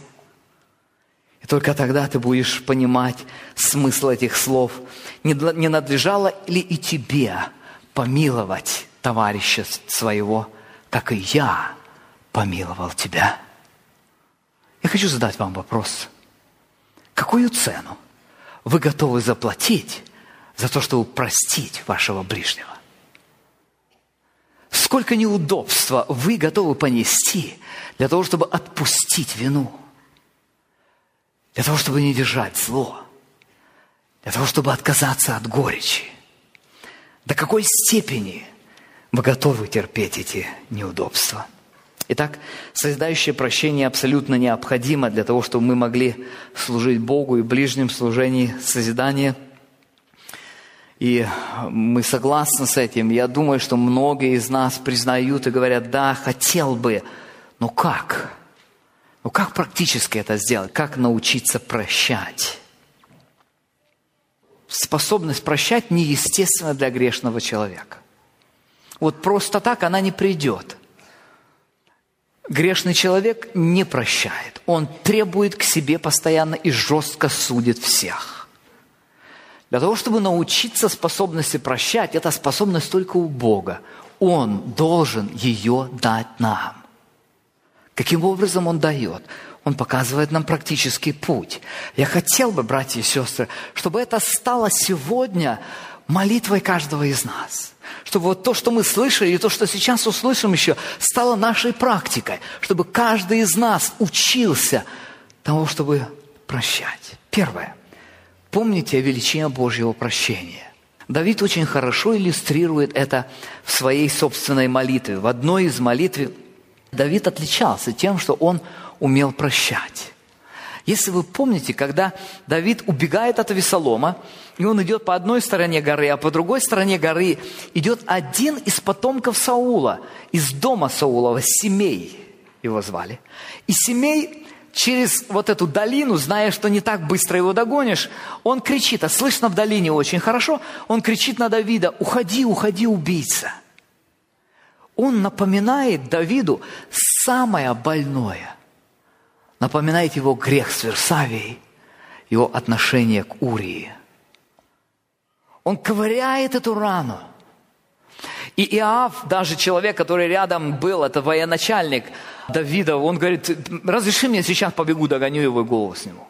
И только тогда ты будешь понимать смысл этих слов. Не надлежало ли и тебе помиловать товарища своего, как и я помиловал тебя? Я хочу задать вам вопрос. Какую цену вы готовы заплатить за то, чтобы простить вашего ближнего? Сколько неудобства вы готовы понести для того, чтобы отпустить вину? Для того, чтобы не держать зло? Для того, чтобы отказаться от горечи? До какой степени вы готовы терпеть эти неудобства? Итак, созидающее прощение абсолютно необходимо для того, чтобы мы могли служить Богу и ближним в служении созидания. И мы согласны с этим. Я думаю, что многие из нас признают и говорят: да, хотел бы, но как? Как практически это сделать? Как научиться прощать? Способность прощать неестественна для грешного человека. Вот просто так она не придет. Грешный человек не прощает. Он требует к себе постоянно и жестко судит всех. Для того, чтобы научиться способности прощать, это способность только у Бога. Он должен ее дать нам. Каким образом Он дает? Он показывает нам практический путь. Я хотел бы, братья и сестры, чтобы это стало сегодня молитвой каждого из нас. Чтобы вот то, что мы слышали, и то, что сейчас услышим еще, стало нашей практикой. Чтобы каждый из нас учился тому, чтобы прощать. Первое. Помните о величине Божьего прощения. Давид очень хорошо иллюстрирует это в своей собственной молитве. В одной из молитв Давид отличался тем, что он умел прощать. Если вы помните, когда Давид убегает от Авесолома, и он идет по одной стороне горы, а по другой стороне горы идет один из потомков Саула, из дома Саулова, Семей его звали. И Семей через вот эту долину, зная, что не так быстро его догонишь, он кричит, а слышно в долине очень хорошо, он кричит на Давида: «Уходи, уходи, убийца!» Он напоминает Давиду самое больное. Напоминает его грех с Версавией, его отношение к Урии. Он ковыряет эту рану. И Иоав, даже человек, который рядом был, это военачальник Давида, он говорит: «Разреши мне сейчас побегу, догоню его и голову сниму».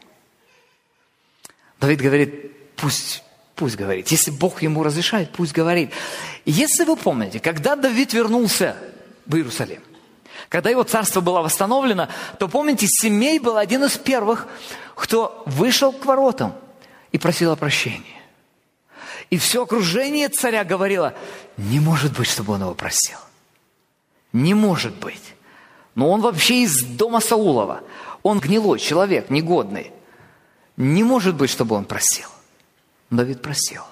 Давид говорит: пусть говорит. Если Бог ему разрешает, пусть говорит. И если вы помните, когда Давид вернулся в Иерусалим, когда его царство было восстановлено, то помните, Семей был один из первых, кто вышел к воротам и просил о прощении. И все окружение царя говорило: не может быть, чтобы он его просил. Не может быть. Но он вообще из дома Саулова. Он гнилой человек, негодный. Не может быть, чтобы он просил. Но Давид просил.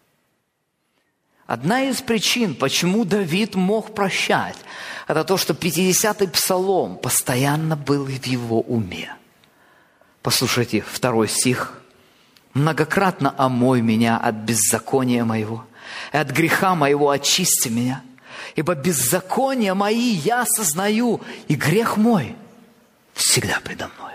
Одна из причин, почему Давид мог прощать, это то, что 50-й псалом постоянно был в его уме. Послушайте, 2 стих. «Многократно омой меня от беззакония моего, и от греха моего очисти меня, ибо беззакония мои я сознаю, и грех мой всегда предо мною».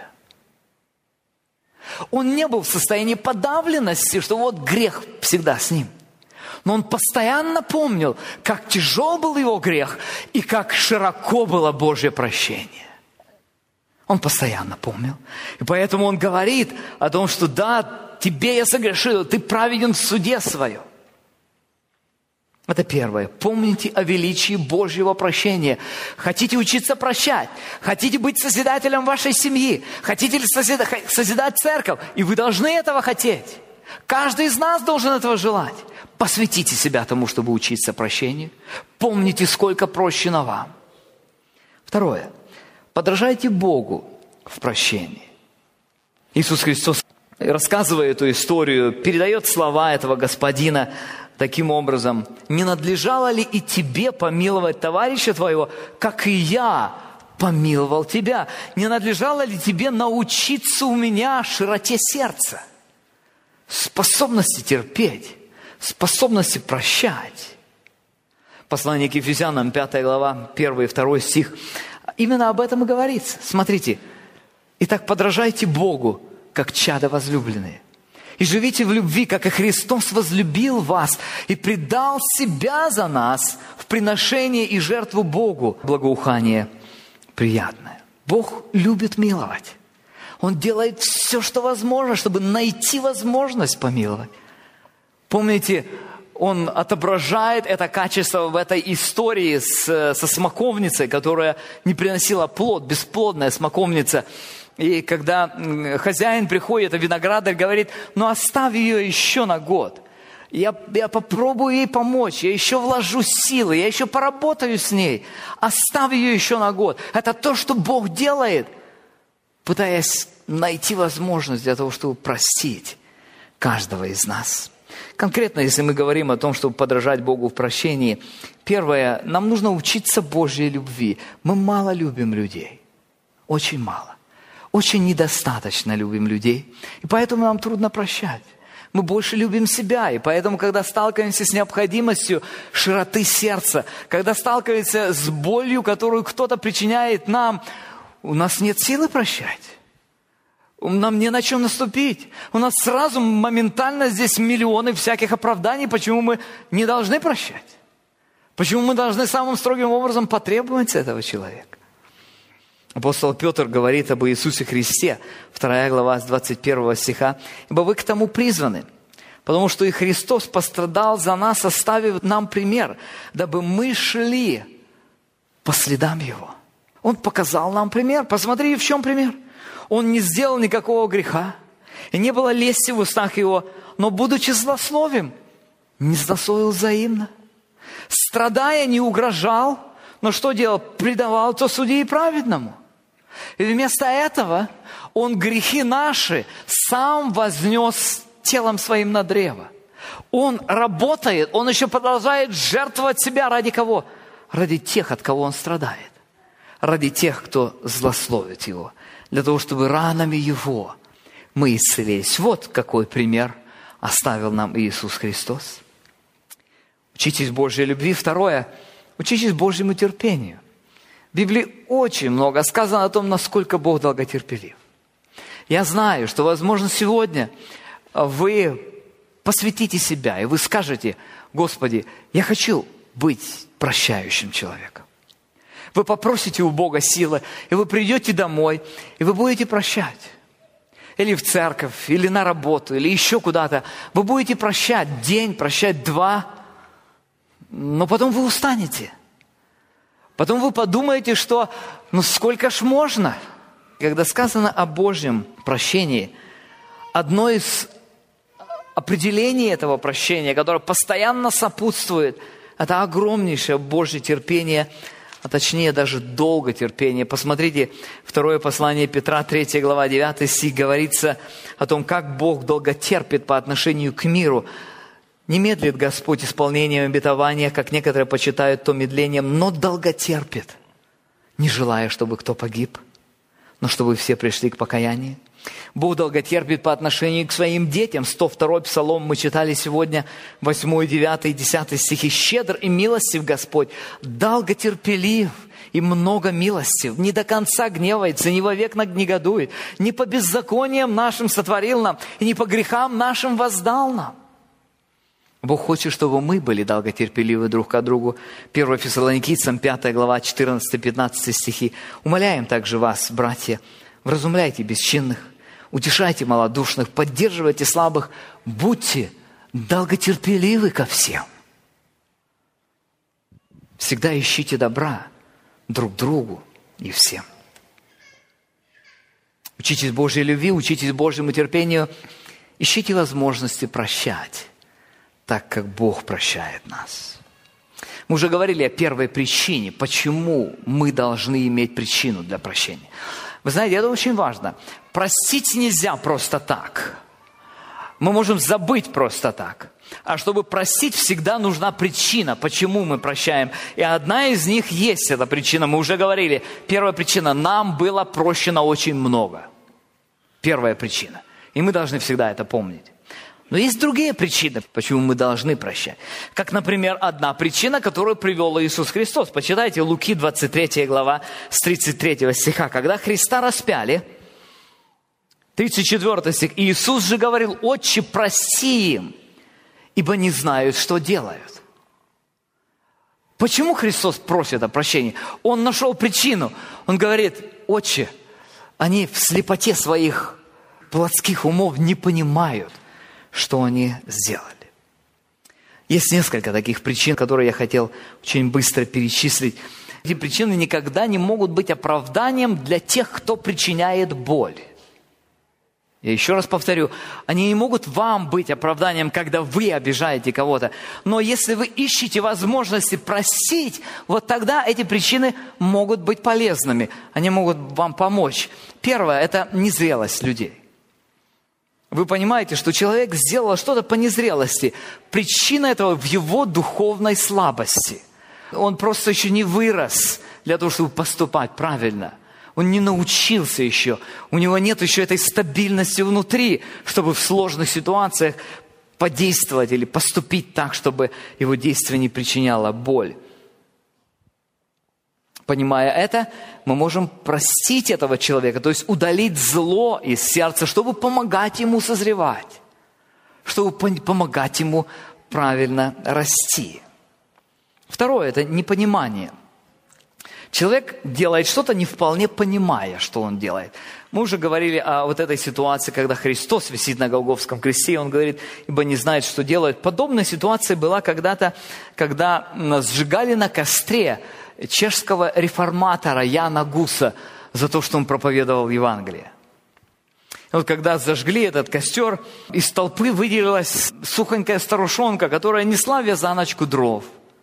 Он не был в состоянии подавленности, что вот грех всегда с ним. Но он постоянно помнил, как тяжел был его грех и как широко было Божье прощение. Он постоянно помнил. И поэтому он говорит о том, что да, тебе я согрешил, ты праведен в суде своем. Это первое. Помните о величии Божьего прощения. Хотите учиться прощать? Хотите быть созидателем вашей семьи? Хотите ли созидать церковь? И вы должны этого хотеть. Каждый из нас должен этого желать. Посвятите себя тому, чтобы учиться прощению. Помните, сколько прощено вам. Второе. Подражайте Богу в прощении. Иисус Христос, рассказывая эту историю, передает слова этого господина таким образом: «Не надлежало ли и тебе помиловать товарища твоего, как и я помиловал тебя? Не надлежало ли тебе научиться у меня широте сердца, способности терпеть, способности прощать?» Послание к Ефесянам, 5 глава, 1 и 2 стих. Именно об этом и говорится. Смотрите. «Итак, подражайте Богу, как чада возлюбленные, и живите в любви, как и Христос возлюбил вас и предал себя за нас в приношение и жертву Богу, благоухание приятное». Бог любит миловать. Он делает все, что возможно, чтобы найти возможность помиловать. Помните, он отображает это качество в этой истории со смоковницей, которая не приносила плод, бесплодная смоковница. И когда хозяин приходит, а виноградарь говорит: ну оставь ее еще на год. Я попробую ей помочь, я еще вложу силы, я еще поработаю с ней. Оставь ее еще на год. Это то, что Бог делает, пытаясь найти возможность для того, чтобы простить каждого из нас. Конкретно, если мы говорим о том, чтобы подражать Богу в прощении, первое, нам нужно учиться Божьей любви. Мы мало любим людей, очень мало. Очень недостаточно любим людей, и поэтому нам трудно прощать. Мы больше любим себя, и поэтому, когда сталкиваемся с необходимостью широты сердца, когда сталкиваемся с болью, которую кто-то причиняет нам, у нас нет силы прощать. Нам не на чем наступить. У нас сразу моментально здесь миллионы всяких оправданий, почему мы не должны прощать. Почему мы должны самым строгим образом потребовать с этого человека. Апостол Петр говорит об Иисусе Христе, 2 глава с 21 стиха. «Ибо вы к тому призваны, потому что и Христос пострадал за нас, оставив нам пример, дабы мы шли по следам Его». Он показал нам пример. Посмотри, в чем пример. Он не сделал никакого греха, и не было лести в устах Его, но, будучи злословием, не злословил взаимно. Страдая, не угрожал, но что делал? Предавал то судье праведному. И вместо этого Он грехи наши сам вознес телом Своим на древо. Он работает, Он еще продолжает жертвовать себя ради кого? Ради тех, от кого Он страдает. Ради тех, кто злословит Его. Для того, чтобы ранами Его мы исцелились. Вот какой пример оставил нам Иисус Христос. Учитесь Божьей любви. Второе. Учитесь Божьему терпению. В Библии очень много сказано о том, насколько Бог долготерпелив. Я знаю, что, возможно, сегодня вы посвятите себя, и вы скажете: Господи, я хочу быть прощающим человеком. Вы попросите у Бога силы, и вы придете домой, и вы будете прощать. Или в церковь, или на работу, или еще куда-то. Вы будете прощать день, прощать два, но потом вы устанете. Потом вы подумаете, что сколько ж можно? Когда сказано о Божьем прощении, одно из определений этого прощения, которое постоянно сопутствует, это огромнейшее Божье терпение, а точнее даже долготерпение. Посмотрите, второе послание Петра, 3 глава, 9 стих, говорится о том, как Бог долготерпит по отношению к миру. «Не медлит Господь исполнением обетования, как некоторые почитают то медлением, но долготерпит, не желая, чтобы кто погиб, но чтобы все пришли к покаянию». Бог долготерпит по отношению к своим детям. 102-й Псалом мы читали сегодня, 8, 9, 10 стихи. «Щедр и милостив Господь, долготерпелив и много милостив, не до конца гневается, не вовек негодует, не по беззакониям нашим сотворил нам, и не по грехам нашим воздал нам». Бог хочет, чтобы мы были долготерпеливы друг к другу. 1 Фессалоникийцам, 5 глава, 14-15 стихи. «Умоляем также вас, братья, вразумляйте бесчинных, утешайте малодушных, поддерживайте слабых, будьте долготерпеливы ко всем. Всегда ищите добра друг другу и всем». Учитесь Божьей любви, учитесь Божьему терпению, ищите возможности прощать, так как Бог прощает нас. Мы уже говорили о первой причине, почему мы должны иметь причину для прощения. Вы знаете, это очень важно. Простить нельзя просто так. Мы можем забыть просто так. А чтобы простить, всегда нужна причина, почему мы прощаем. И одна из них есть эта причина. Мы уже говорили. Первая причина. Нам было прощено очень много. Первая причина. И мы должны всегда это помнить. Но есть другие причины, почему мы должны прощать. Как, например, одна причина, которую привел Иисус Христос. Почитайте Луки 23 глава с 33 стиха. Когда Христа распяли, 34 стих, Иисус же говорил: «Отче, прости им, ибо не знают, что делают». Почему Христос просит о прощении? Он нашел причину. Он говорит: «Отче, они в слепоте своих плотских умов не понимают, что они сделали». Есть несколько таких причин, которые я хотел очень быстро перечислить. Эти причины никогда не могут быть оправданием для тех, кто причиняет боль. Я еще раз повторю, они не могут вам быть оправданием, когда вы обижаете кого-то. Но если вы ищете возможности простить, вот тогда эти причины могут быть полезными. Они могут вам помочь. Первое – это незрелость людей. Вы понимаете, что человек сделал что-то по незрелости. Причина этого в его духовной слабости. Он просто еще не вырос для того, чтобы поступать правильно. Он не научился еще. У него нет еще этой стабильности внутри, чтобы в сложных ситуациях подействовать или поступить так, чтобы его действие не причиняло боль. Понимая это, мы можем простить этого человека, то есть удалить зло из сердца, чтобы помогать ему созревать, чтобы помогать ему правильно расти. Второе – это непонимание. Человек делает что-то, не вполне понимая, что он делает. Мы уже говорили о вот этой ситуации, когда Христос висит на Голгофском кресте, и он говорит, ибо не знает, что делает. Подобная ситуация была когда-то, когда сжигали на костре чешского реформатора Яна Гуса за то, что он проповедовал Евангелие. И вот когда зажгли этот костер, из толпы выделилась сухонькая старушонка, которая несла вязаночку дров.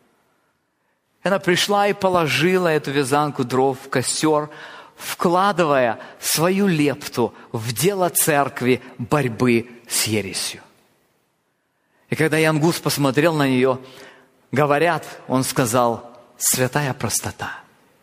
Она пришла и положила эту вязанку дров в костер, вкладывая свою лепту в дело церкви борьбы с ересью. И когда Ян Гус посмотрел на нее, говорят, он сказал, святая простота.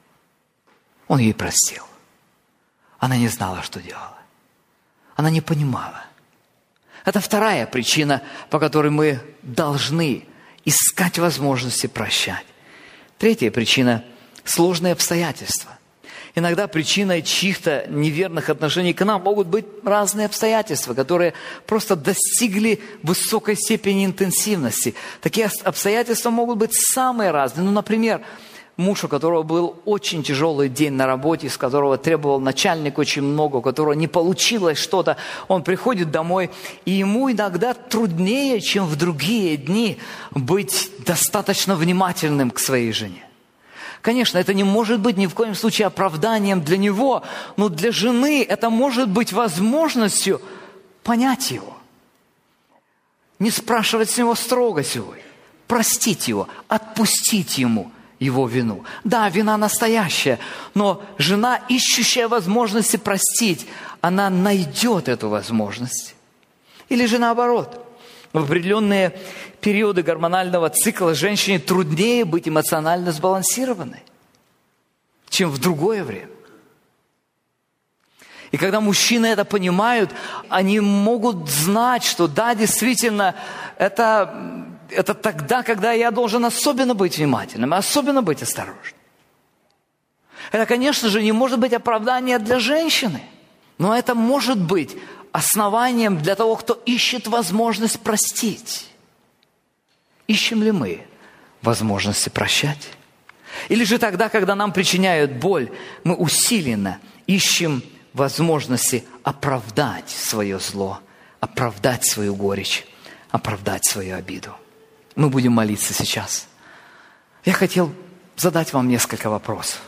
Он ей простил. Она не знала, что делала. Она не понимала. Это вторая причина, по которой мы должны искать возможности прощать. Третья причина – сложные обстоятельства. Иногда причиной чьих-то неверных отношений к нам могут быть разные обстоятельства, которые просто достигли высокой степени интенсивности. Такие обстоятельства могут быть самые разные. Ну, например, муж, у которого был очень тяжелый день на работе, с которого требовал начальник очень много, у которого не получилось что-то, он приходит домой, и ему иногда труднее, чем в другие дни, быть достаточно внимательным к своей жене. Конечно, это не может быть ни в коем случае оправданием для него, но для жены это может быть возможностью понять его. Не спрашивать с него строго сегодня, простить его, отпустить ему его вину. Да, вина настоящая, но жена, ищущая возможности простить, она найдет эту возможность. Или же наоборот. В определенные периоды гормонального цикла женщине труднее быть эмоционально сбалансированной, чем в другое время. И когда мужчины это понимают, они могут знать, что да, действительно, это тогда, когда я должен особенно быть внимательным, особенно быть осторожным. Это, конечно же, не может быть оправданием для женщины, но это может быть основанием для того, кто ищет возможность простить. Ищем ли мы возможности прощать? Или же тогда, когда нам причиняют боль, мы усиленно ищем возможности оправдать свое зло, оправдать свою горечь, оправдать свою обиду? Мы будем молиться сейчас. Я хотел задать вам несколько вопросов.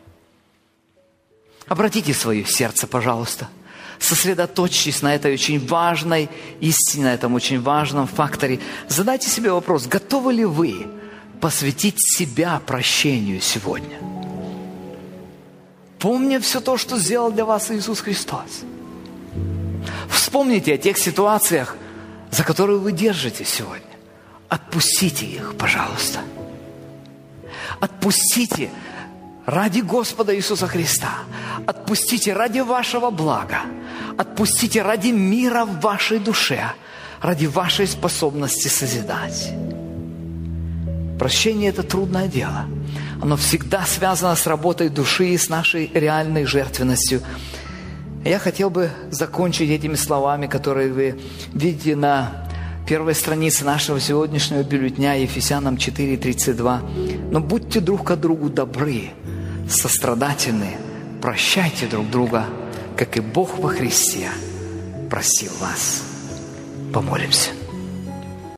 Обратите свое сердце, пожалуйста. Сосредоточьтесь на этой очень важной истине, на этом очень важном факторе. Задайте себе вопрос, готовы ли вы посвятить себя прощению сегодня? Помня все то, что сделал для вас Иисус Христос. Вспомните о тех ситуациях, за которые вы держитесь сегодня. Отпустите их, пожалуйста. Отпустите ради Господа Иисуса Христа. Отпустите ради вашего блага. Отпустите ради мира в вашей душе, ради вашей способности созидать. Прощение – это трудное дело. Оно всегда связано с работой души и с нашей реальной жертвенностью. Я хотел бы закончить этими словами, которые вы видите на первой странице нашего сегодняшнего бюллетеня, Ефесянам 4:32. Но будьте друг к другу добры, сострадательны, прощайте друг друга, как и Бог во Христе простил вас. Помолимся.